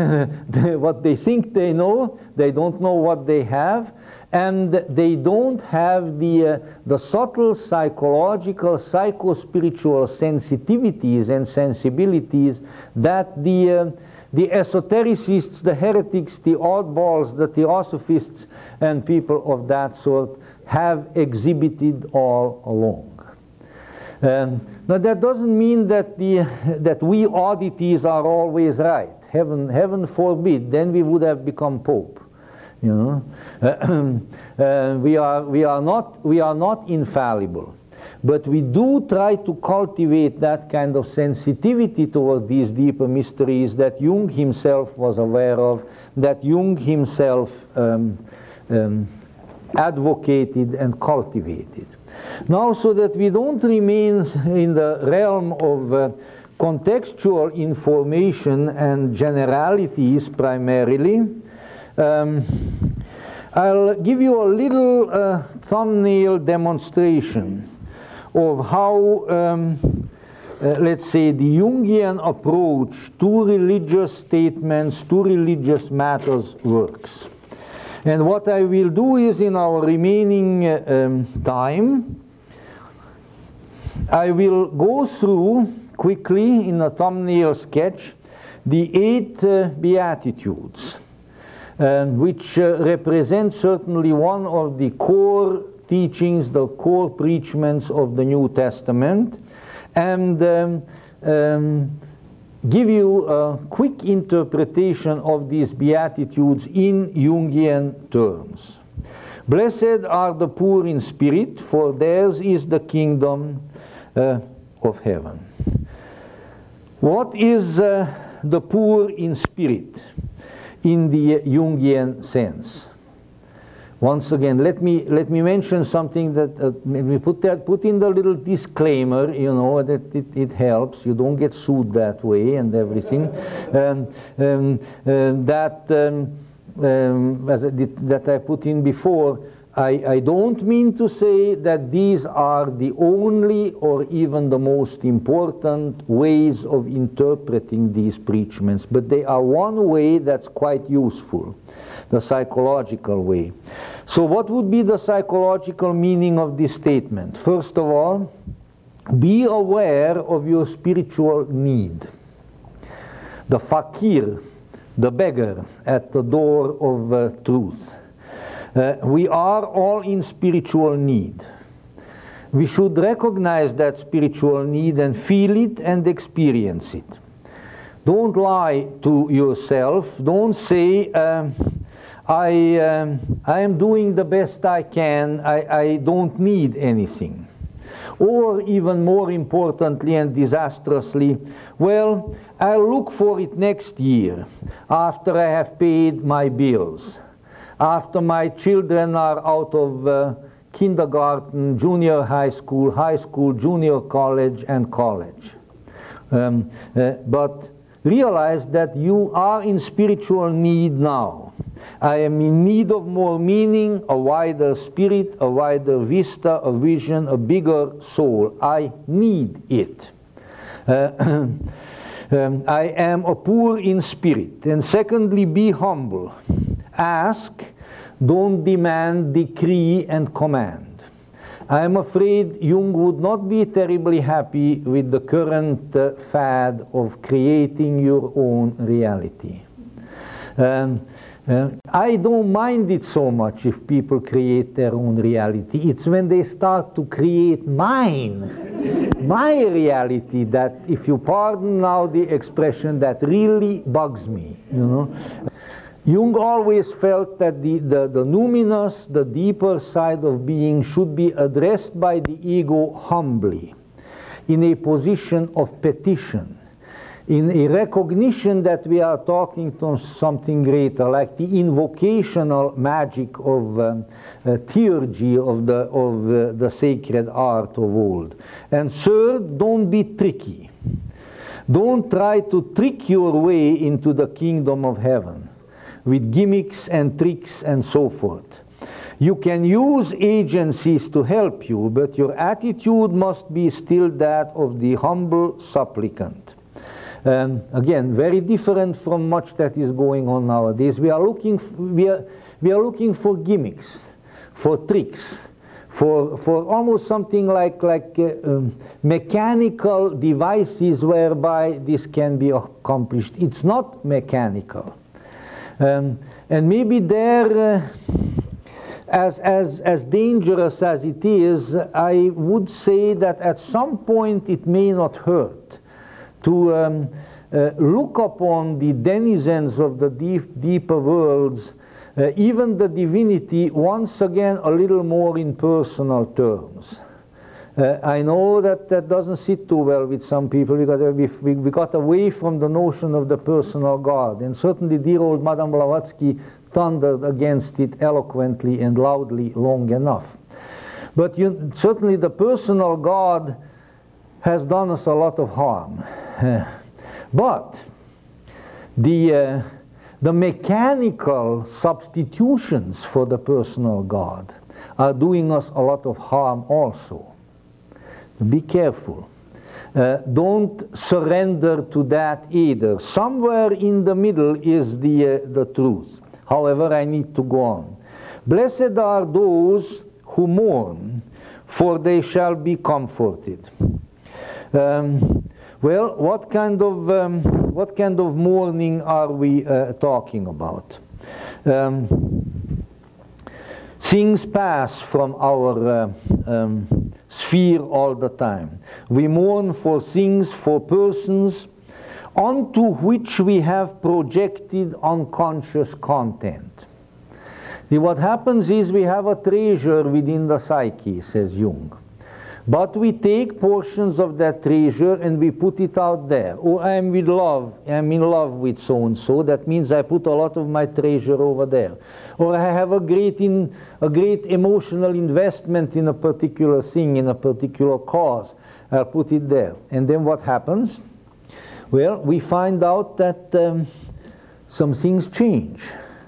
A: what they think they know, they don't know what they have, and they don't have the, uh, the subtle psychological, psycho-spiritual sensitivities and sensibilities that the, uh, the esotericists, the heretics, the oddballs, the theosophists, and people of that sort have exhibited all along. Um, now that doesn't mean that, the, that we oddities are always right. Heaven, heaven forbid, then we would have become Pope. You know, uh, uh, we are we are not we are not infallible, but we do try to cultivate that kind of sensitivity toward these deeper mysteries that Jung himself was aware of, that Jung himself um, um, advocated and cultivated. Now, so that we don't remain in the realm of uh, contextual information and generalities primarily, Um, I'll give you a little uh, thumbnail demonstration of how, um, uh, let's say, the Jungian approach to religious statements, to religious matters works. And what I will do is, in our remaining uh, um, time, I will go through quickly in a thumbnail sketch the eight uh, Beatitudes, uh, which uh, represent certainly one of the core teachings, the core preachments of the New Testament, and um, um, give you a quick interpretation of these Beatitudes in Jungian terms. Blessed are the poor in spirit, for theirs is the kingdom uh, of heaven. What is uh, the poor in spirit in the Jungian sense? Once again, let me let me mention something that uh, we put that put in the little disclaimer. You know that it, it helps. You don't get sued that way and everything. um, um, um, that um, um, as I did, that I put in before. I, I don't mean to say that these are the only or even the most important ways of interpreting these preachments, but they are one way that's quite useful, the psychological way. So what would be the psychological meaning of this statement? First of all, be aware of your spiritual need. The fakir, the beggar at the door of uh, truth. Uh, we are all in spiritual need. We should recognize that spiritual need and feel it and experience it. Don't lie to yourself. Don't say, um, I, um, I am doing the best I can, I, I don't need anything. Or even more importantly and disastrously, well, I'll look for it next year after I have paid my bills, after my children are out of uh, kindergarten, junior high school, high school, junior college, and college. Um, uh, but realize that you are in spiritual need now. I am in need of more meaning, a wider spirit, a wider vista, a vision, a bigger soul. I need it. Uh, um, I am a poor in spirit. And secondly, be humble. Ask, don't demand, decree, and command. I am afraid Jung would not be terribly happy with the current uh, fad of creating your own reality. Um, uh, I don't mind it so much if people create their own reality. It's when they start to create mine, my reality, that, if you pardon now the expression, that really bugs me, you know. Jung always felt that the, the, the numinous, the deeper side of being should be addressed by the ego humbly, in a position of petition, in a recognition that we are talking to something greater, like the invocational magic of um, uh, theurgy of, the, of uh, the sacred art of old. And third, don't be tricky. Don't try to trick your way into the kingdom of heaven with gimmicks and tricks and so forth. You can use agencies to help you, but your attitude must be still that of the humble supplicant. Um, again, very different from much that is going on nowadays. We are looking, we are, we are looking for gimmicks, for tricks, for, for almost something like, like uh, um, mechanical devices whereby this can be accomplished. It's not mechanical. Um, and maybe there, uh, as, as, as dangerous as it is, I would say that at some point it may not hurt to um, uh, look upon the denizens of the deep, deeper worlds, uh, even the divinity, once again a little more in personal terms. Uh, I know that that doesn't sit too well with some people, because we, we, we got away from the notion of the personal God, and certainly dear old Madame Blavatsky thundered against it eloquently and loudly long enough. But you, certainly the personal God has done us a lot of harm. Uh, but the, uh, the mechanical substitutions for the personal God are doing us a lot of harm also. Be careful. Uh, don't surrender to that either. Somewhere in the middle is the, uh, the truth. However, I need to go on. Blessed are those who mourn, for they shall be comforted. Um, well, what kind of um, what kind of mourning are we uh, talking about? Um, things pass from our uh, um, sphere all the time. We mourn for things, for persons, onto which we have projected unconscious content. See, what happens is we have a treasure within the psyche, says Jung. But we take portions of that treasure and we put it out there. Oh, I am with love, I am in love with so-and-so. That means I put a lot of my treasure over there. Or I have a great, in, a great emotional investment in a particular thing, in a particular cause. I'll put it there. And then what happens? Well, we find out that um, some things change.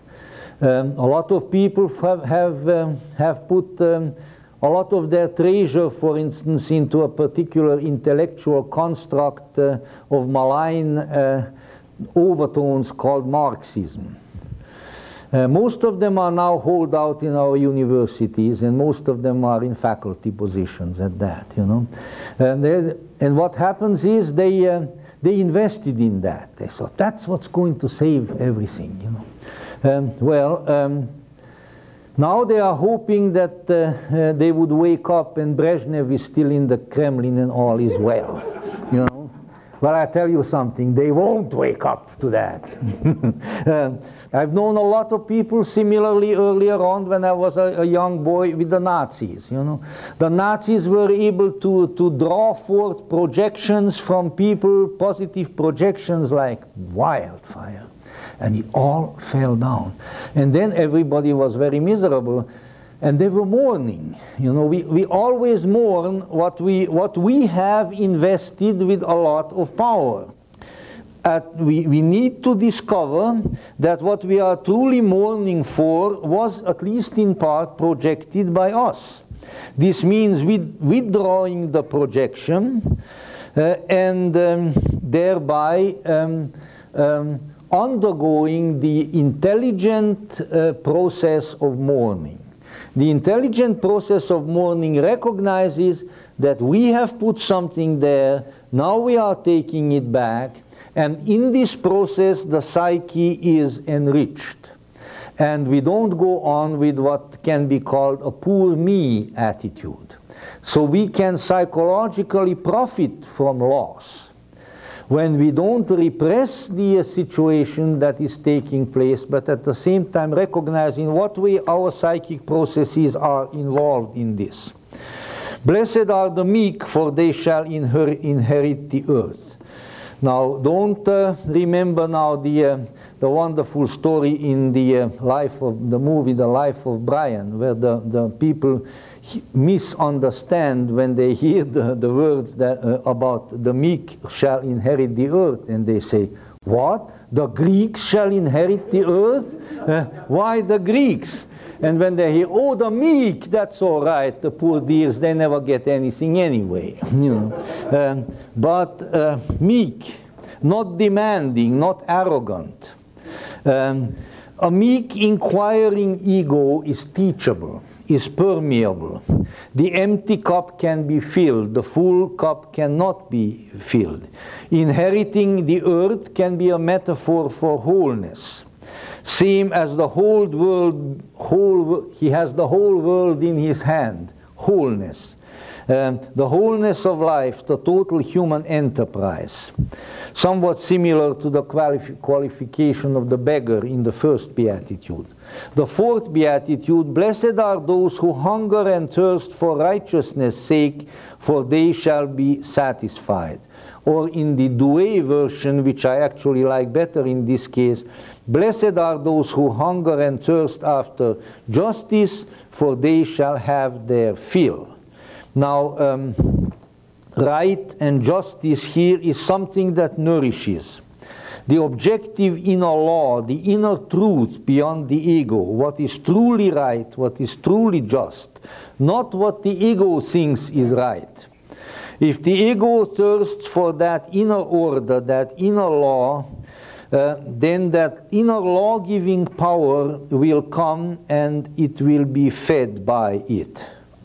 A: Um, a lot of people have, have, um, have put um, a lot of their treasure, for instance, into a particular intellectual construct uh, of malign uh, overtones called Marxism. Uh, most of them are now holed out in our universities, and most of them are in faculty positions at that, you know. And, they, and what happens is they, uh, they invested in that. They thought, that's what's going to save everything, you know. Um, well, um, now they are hoping that uh, uh, they would wake up and Brezhnev is still in the Kremlin and all is well, you know. Well, I tell you something, they won't wake up to that. um, I've known a lot of people similarly earlier on when I was a, a young boy with the Nazis, you know. The Nazis were able to, to draw forth projections from people, positive projections like wildfire. And it all fell down. And then everybody was very miserable. And they were mourning. You know, we, we always mourn what we, what we have invested with a lot of power. Uh, we, we need to discover that what we are truly mourning for was, at least in part, projected by us. This means with, withdrawing the projection uh, and um, thereby um, um, undergoing the intelligent uh, process of mourning. The intelligent process of mourning recognizes that we have put something there, now we are taking it back, and in this process the psyche is enriched. And we don't go on with what can be called a poor me attitude. So we can psychologically profit from loss when we don't repress the uh, situation that is taking place, but at the same time recognizing what way our psychic processes are involved in this. Blessed are the meek, for they shall inher inherit the earth. Now, don't uh, remember now the, uh, the wonderful story in the uh, life of the movie, The Life of Brian, where the, the people misunderstand when they hear the, the words that, uh, about the meek shall inherit the earth, and they say, what? The Greeks shall inherit the earth? Uh, why the Greeks? And when they hear, oh, the meek, that's all right, the poor dears, they never get anything anyway. You know. um, but uh, meek, not demanding, not arrogant. Um, a meek, inquiring ego is teachable, is permeable. The empty cup can be filled, the full cup cannot be filled. Inheriting the earth can be a metaphor for wholeness. Same as the whole world, whole, he has the whole world in his hand, wholeness. Um, the wholeness of life, the total human enterprise. Somewhat similar to the qualif qualification of the beggar in the first beatitude. The fourth beatitude, blessed are those who hunger and thirst for righteousness' sake, for they shall be satisfied. Or in the Douay version, which I actually like better in this case, blessed are those who hunger and thirst after justice, for they shall have their fill. Now, um, right and justice here is something that nourishes. The objective inner law, the inner truth beyond the ego, what is truly right, what is truly just, not what the ego thinks is right. If the ego thirsts for that inner order, that inner law, uh, then that inner law-giving power will come and it will be fed by it.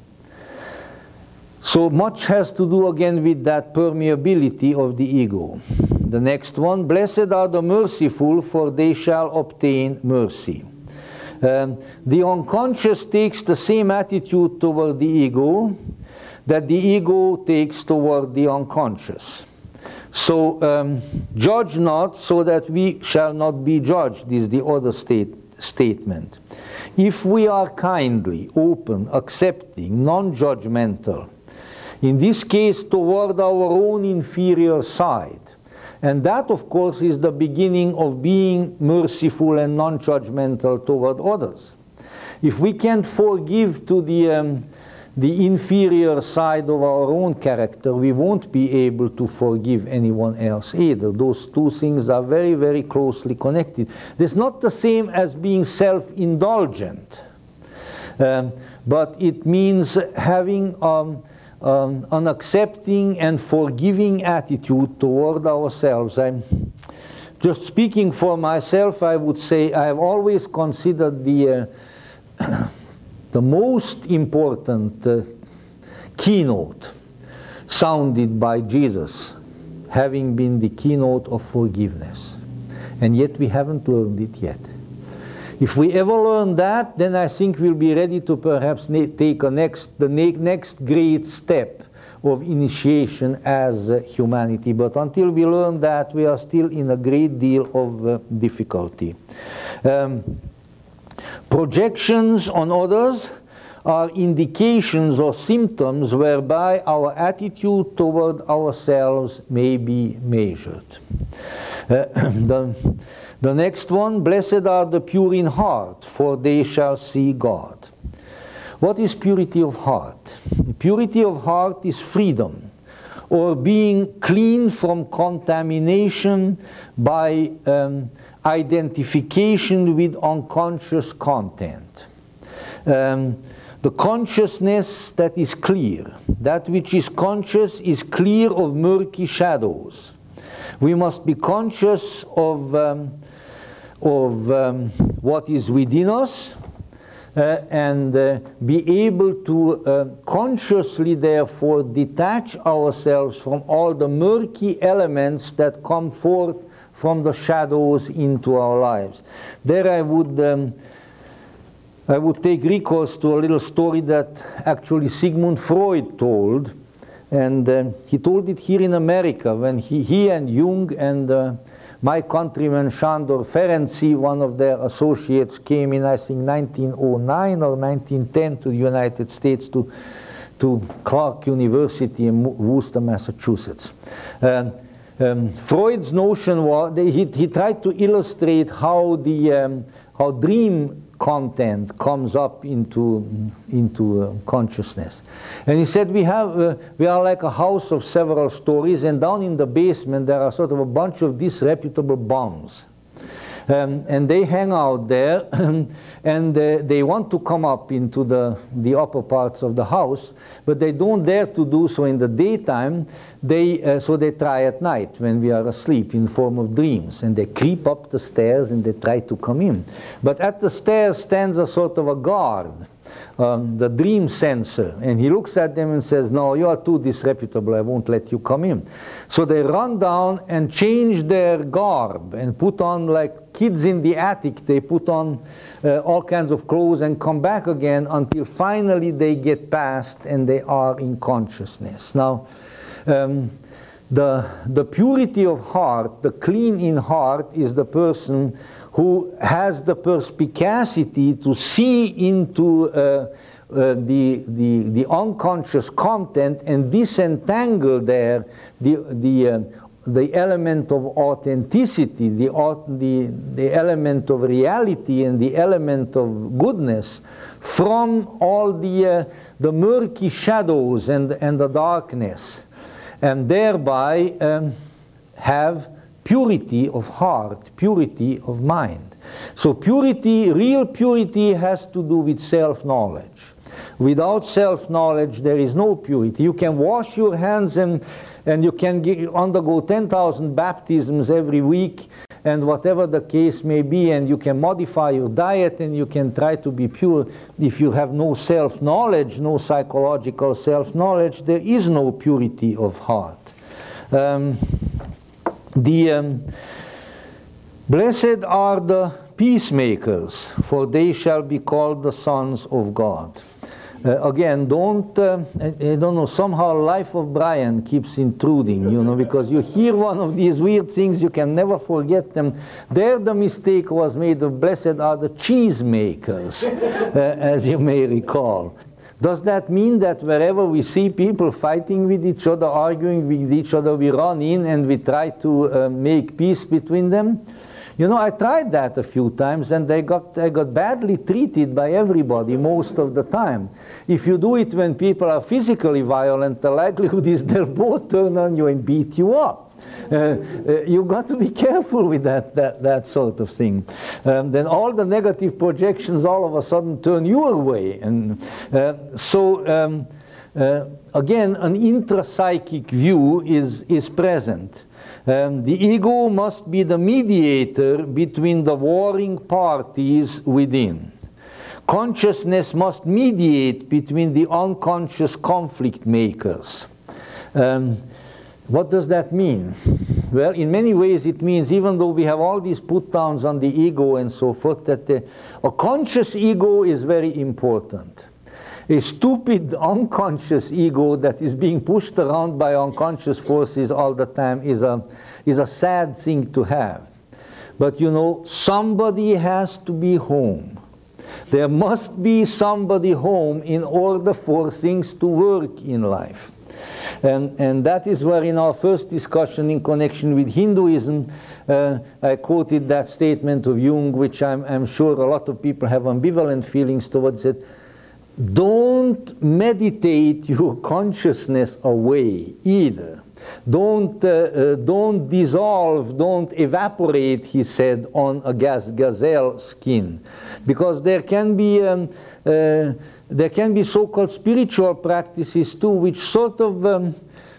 A: So much has to do again with that permeability of the ego. The next one, blessed are the merciful, for they shall obtain mercy. Um, the unconscious takes the same attitude toward the ego that the ego takes toward the unconscious. So, um, judge not, so that we shall not be judged, is the other state, statement. If we are kindly, open, accepting, non-judgmental, in this case toward our own inferior side, and that, of course, is the beginning of being merciful and non-judgmental toward others. If we can't forgive to the, um, the inferior side of our own character, we won't be able to forgive anyone else either. Those two things are very, very closely connected. It's not the same as being self-indulgent, um, but it means having um, Um, an accepting and forgiving attitude toward ourselves. I'm just speaking for myself. I would say I've always considered the uh, the most important uh, keynote sounded by Jesus having been the keynote of forgiveness, and yet we haven't learned it yet. If we ever learn that, then I think we'll be ready to perhaps take a next, the next great step of initiation as uh, humanity. But until we learn that, we are still in a great deal of uh, difficulty. Um, projections on others are indications or symptoms whereby our attitude toward ourselves may be measured. Uh, the, The next one, blessed are the pure in heart, for they shall see God. What is purity of heart? Purity of heart is freedom, or being clean from contamination by um, identification with unconscious content. Um, the consciousness that is clear, that which is conscious is clear of murky shadows. We must be conscious of um, of um, what is within us uh, and uh, be able to uh, consciously therefore detach ourselves from all the murky elements that come forth from the shadows into our lives. There I would um, I would take recourse to a little story that actually Sigmund Freud told, and uh, he told it here in America when he, he and Jung and uh, my countryman Sándor Ferenczi, one of their associates, came in, I think, nineteen oh nine or nineteen ten to the United States to, to Clark University in Worcester, Massachusetts. Uh, um, Freud's notion was, he, he tried to illustrate how, the, um, how dream content comes up into, into uh, consciousness. And he said, we, have, uh, we are like a house of several stories, and down in the basement there are sort of a bunch of disreputable bums. Um, and they hang out there, and uh, they want to come up into the, the upper parts of the house, but they don't dare to do so in the daytime, they, uh, so they try at night when we are asleep in the form of dreams, and they creep up the stairs and they try to come in. But at the stairs stands a sort of a guard, um, the dream censor, and he looks at them and says, no, you are too disreputable, I won't let you come in. So they run down and change their garb and put on, like kids in the attic, they put on uh, all kinds of clothes and come back again until finally they get past and they are in consciousness. Now, um, the, the purity of heart, the clean in heart, is the person who has the perspicacity to see into uh, uh, the, the, the unconscious content and disentangle there the, the, uh, the element of authenticity, the, the, the element of reality and the element of goodness from all the, uh, the murky shadows and, and the darkness, and thereby um, have purity of heart, purity of mind. So purity, real purity, has to do with self-knowledge. Without self-knowledge, there is no purity. You can wash your hands and, and you can get, undergo ten thousand baptisms every week and whatever the case may be, and you can modify your diet and you can try to be pure. If you have no self-knowledge, no psychological self-knowledge, there is no purity of heart. Um, the um, blessed are the peacemakers, for they shall be called the sons of God. Uh, again, don't, uh, I, I don't know, somehow Life of Brian keeps intruding, you know, because you hear one of these weird things, you can never forget them. There the mistake was made of blessed are the cheesemakers, uh, as you may recall. Does that mean that wherever we see people fighting with each other, arguing with each other, we run in and we try to uh, make peace between them? You know, I tried that a few times, and I got, I got badly treated by everybody most of the time. If you do it when people are physically violent, the likelihood is they'll both turn on you and beat you up. Uh, uh, you've got to be careful with that, that, that sort of thing. Um, then all the negative projections all of a sudden turn your way. And uh, so, um, uh, again, an intrapsychic view is, is present. Um, the ego must be the mediator between the warring parties within. Consciousness must mediate between the unconscious conflict makers. Um, what does that mean? Well, in many ways it means, even though we have all these put-downs on the ego and so forth, that the, a conscious ego is very important. A stupid unconscious ego that is being pushed around by unconscious forces all the time is a, is a sad thing to have. But you know, somebody has to be home. There must be somebody home in order for things to work in life. And, and that is where in our first discussion in connection with Hinduism, uh, I quoted that statement of Jung, which I'm, I'm sure a lot of people have ambivalent feelings towards it. Don't meditate your consciousness away either. Don't, uh, uh, don't dissolve, don't evaporate, he said, on a gaz gazelle skin. Because there can be, um, uh, there can be so-called spiritual practices too, which sort of um,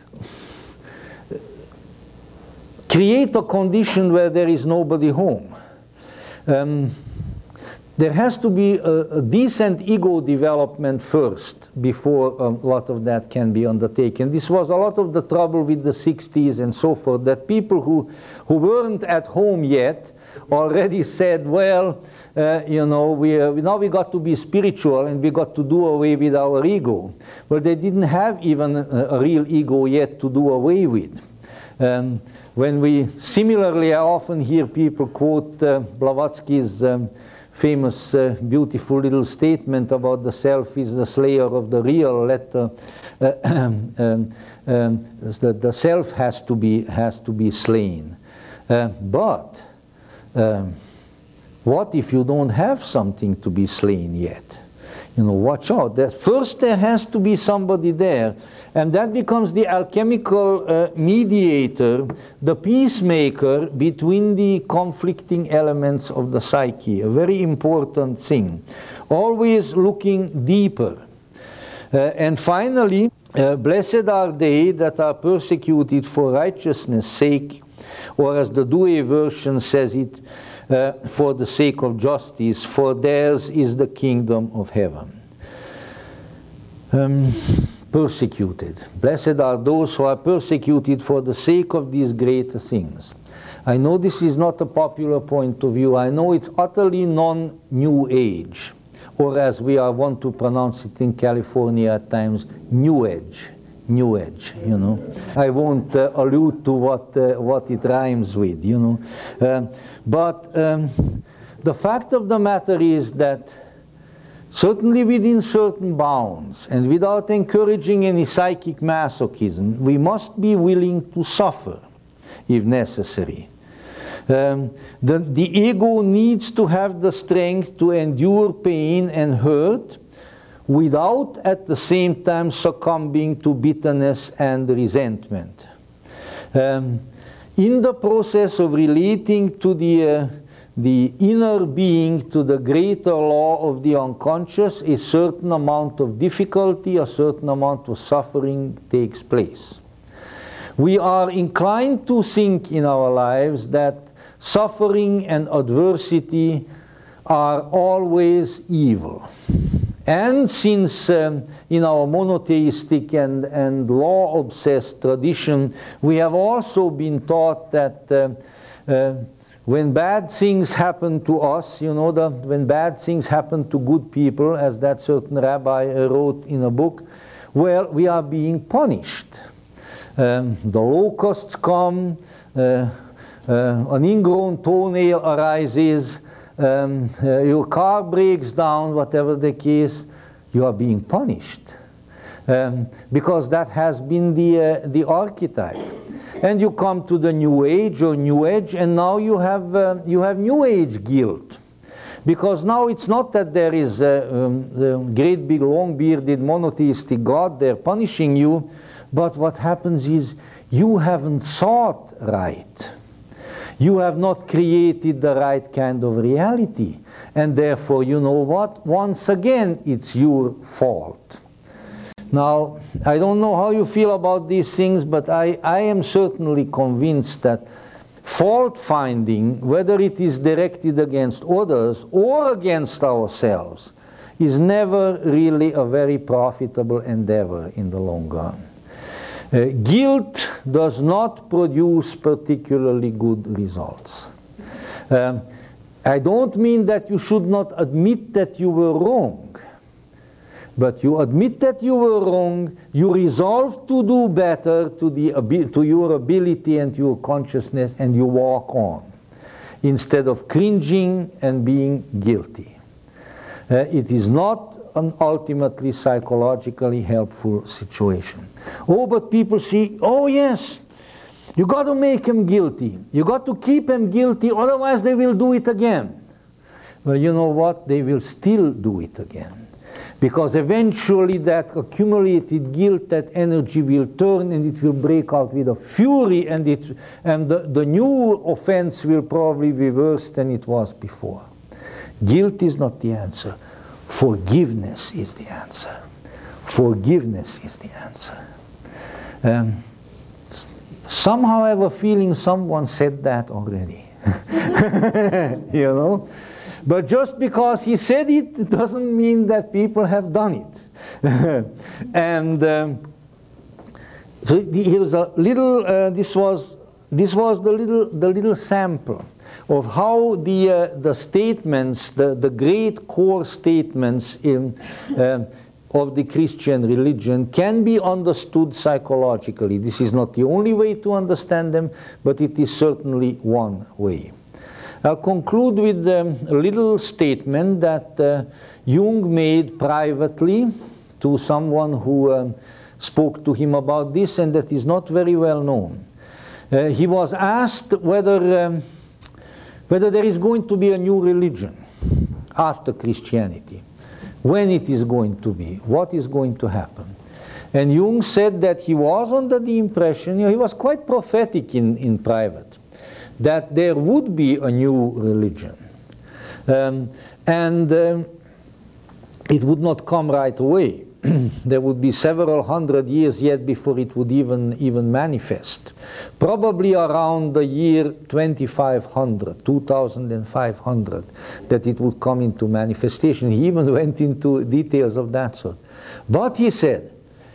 A: create a condition where there is nobody home. Um, There has to be a, a decent ego development first before a lot of that can be undertaken. This was a lot of the trouble with the sixties and so forth, that people who, who weren't at home yet already said, well, uh, you know, we, uh, now we got to be spiritual and we got to do away with our ego. Well, they didn't have even a, a real ego yet to do away with. Um, when we, similarly, I often hear people quote uh, Blavatsky's um, famous, uh, beautiful little statement about the self is the slayer of the real. Let the, uh, um, um, the, the self has to be, has to be slain. Uh, but um, what if you don't have something to be slain yet? You know, watch out. That first there has to be somebody there, and that becomes the alchemical uh, mediator, the peacemaker between the conflicting elements of the psyche, a very important thing. Always looking deeper. Uh, and finally, uh, blessed are they that are persecuted for righteousness' sake, or as the Douay version says it, Uh, for the sake of justice, for theirs is the kingdom of heaven. Um, persecuted. Blessed are those who are persecuted for the sake of these greater things. I know this is not a popular point of view. I know it's utterly non-New Age, or as we are wont to pronounce it in California at times, New Age. New Age, you know. I won't uh, allude to what, uh, what it rhymes with, you know. Uh, but um, the fact of the matter is that certainly within certain bounds and without encouraging any psychic masochism, we must be willing to suffer if necessary. Um, the, the ego needs to have the strength to endure pain and hurt without at the same time succumbing to bitterness and resentment. Um, in the process of relating to the, uh, the inner being, to the greater law of the unconscious, a certain amount of difficulty, a certain amount of suffering takes place. We are inclined to think in our lives that suffering and adversity are always evil. And since um, in our monotheistic and, and law-obsessed tradition, we have also been taught that uh, uh, when bad things happen to us, you know, the, when bad things happen to good people, as that certain rabbi uh, wrote in a book, well, we are being punished. Um, the locusts come, uh, uh, an ingrown toenail arises, um, uh, your car breaks down, whatever the case, you are being punished. Um, because that has been the, uh, the archetype. And you come to the New Age or New Age, and now you have, uh, you have New Age guilt. Because now it's not that there is a, um, the great big long-bearded monotheistic God there punishing you, but what happens is you haven't thought right. You have not created the right kind of reality. And therefore, you know what? Once again, it's your fault. Now, I don't know how you feel about these things, but I, I am certainly convinced that fault-finding, whether it is directed against others or against ourselves, is never really a very profitable endeavor in the long run. Uh, guilt does not produce particularly good results. Um, I don't mean that you should not admit that you were wrong, but you admit that you were wrong, you resolve to do better to, the, to your ability and your consciousness, and you walk on, instead of cringing and being guilty. Uh, it is not an ultimately psychologically helpful situation. Oh, but people see, oh yes, you got to make them guilty. You got to keep them guilty, otherwise they will do it again. Well, you know what? They will still do it again. Because eventually that accumulated guilt, that energy will turn and it will break out with a fury, and, it, and the, the new offense will probably be worse than it was before. Guilt is not the answer. Forgiveness is the answer. Forgiveness is the answer. Um, somehow I have a feeling someone said that already. You know? But just because he said it, it doesn't mean that people have done it. And um, so here's a little, uh, this was, this was the little, the little sample of how the, uh, the statements, the, the great core statements in, uh, of the Christian religion can be understood psychologically. This is not the only way to understand them, but it is certainly one way. I'll conclude with um, a little statement that uh, Jung made privately to someone who um, spoke to him about this, and that is not very well known. Uh, he was asked whether, um, whether there is going to be a new religion after Christianity, when it is going to be, what is going to happen. And Jung said that he was under the impression, you know, he was quite prophetic in, in private, that there would be a new religion. Um, and um, it would not come right away. There would be several hundred years yet before it would even, even manifest. Probably around the year twenty-five hundred, two thousand five hundred, that it would come into manifestation. He even went into details of that sort. But he said,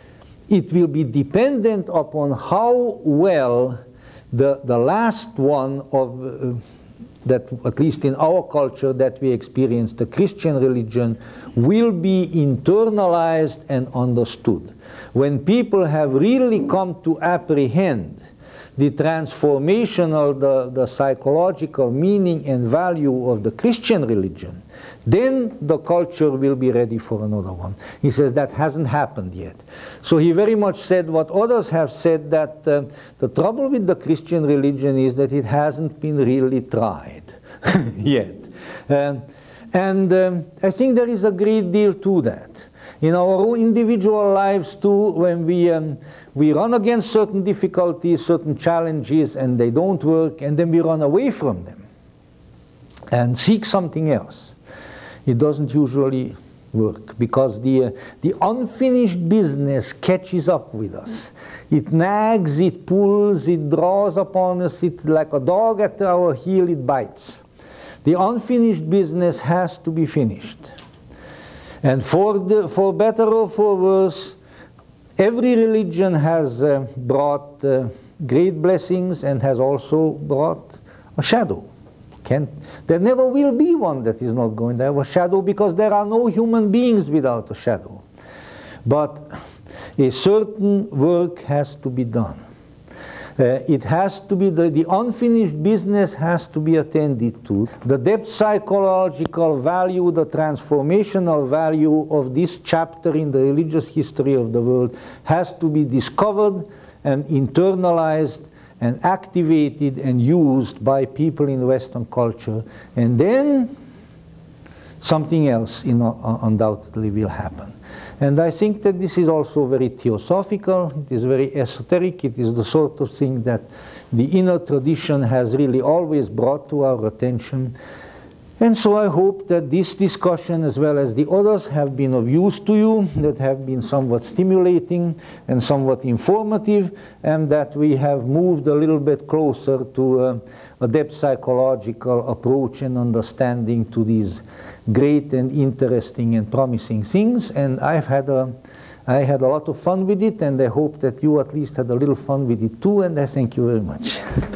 A: it will be dependent upon how well The, the last one of, uh, that at least in our culture that we experience, the Christian religion, will be internalized and understood. When people have really come to apprehend the transformational, the, the psychological meaning and value of the Christian religion, then the culture will be ready for another one. He says that hasn't happened yet. So he very much said what others have said, that uh, the trouble with the Christian religion is that it hasn't been really tried yet. Um, and um, I think there is a great deal to that. In our own individual lives too, when we, um, we run against certain difficulties, certain challenges, and they don't work, and then we run away from them and seek something else. It doesn't usually work, because the, uh, the unfinished business catches up with us. It nags, it pulls, it draws upon us, it like a dog at our heel, it bites. The unfinished business has to be finished. And for, the, for better or for worse, every religion has uh, brought uh, great blessings and has also brought a shadow. Can, there never will be one that is not going to have a shadow, because there are no human beings without a shadow. But a certain work has to be done. Uh, it has to be, the, the unfinished business has to be attended to. The depth psychological value, the transformational value of this chapter in the religious history of the world has to be discovered and internalized and activated and used by people in Western culture. And then something else you know, undoubtedly will happen. And I think that this is also very theosophical, it is very esoteric, it is the sort of thing that the inner tradition has really always brought to our attention. And so I hope that this discussion, as well as the others, have been of use to you, that have been somewhat stimulating and somewhat informative, and that we have moved a little bit closer to uh, a depth psychological approach and understanding to these great and interesting and promising things. And I've had a, I had a lot of fun with it, and I hope that you at least had a little fun with it too, and I thank you very much.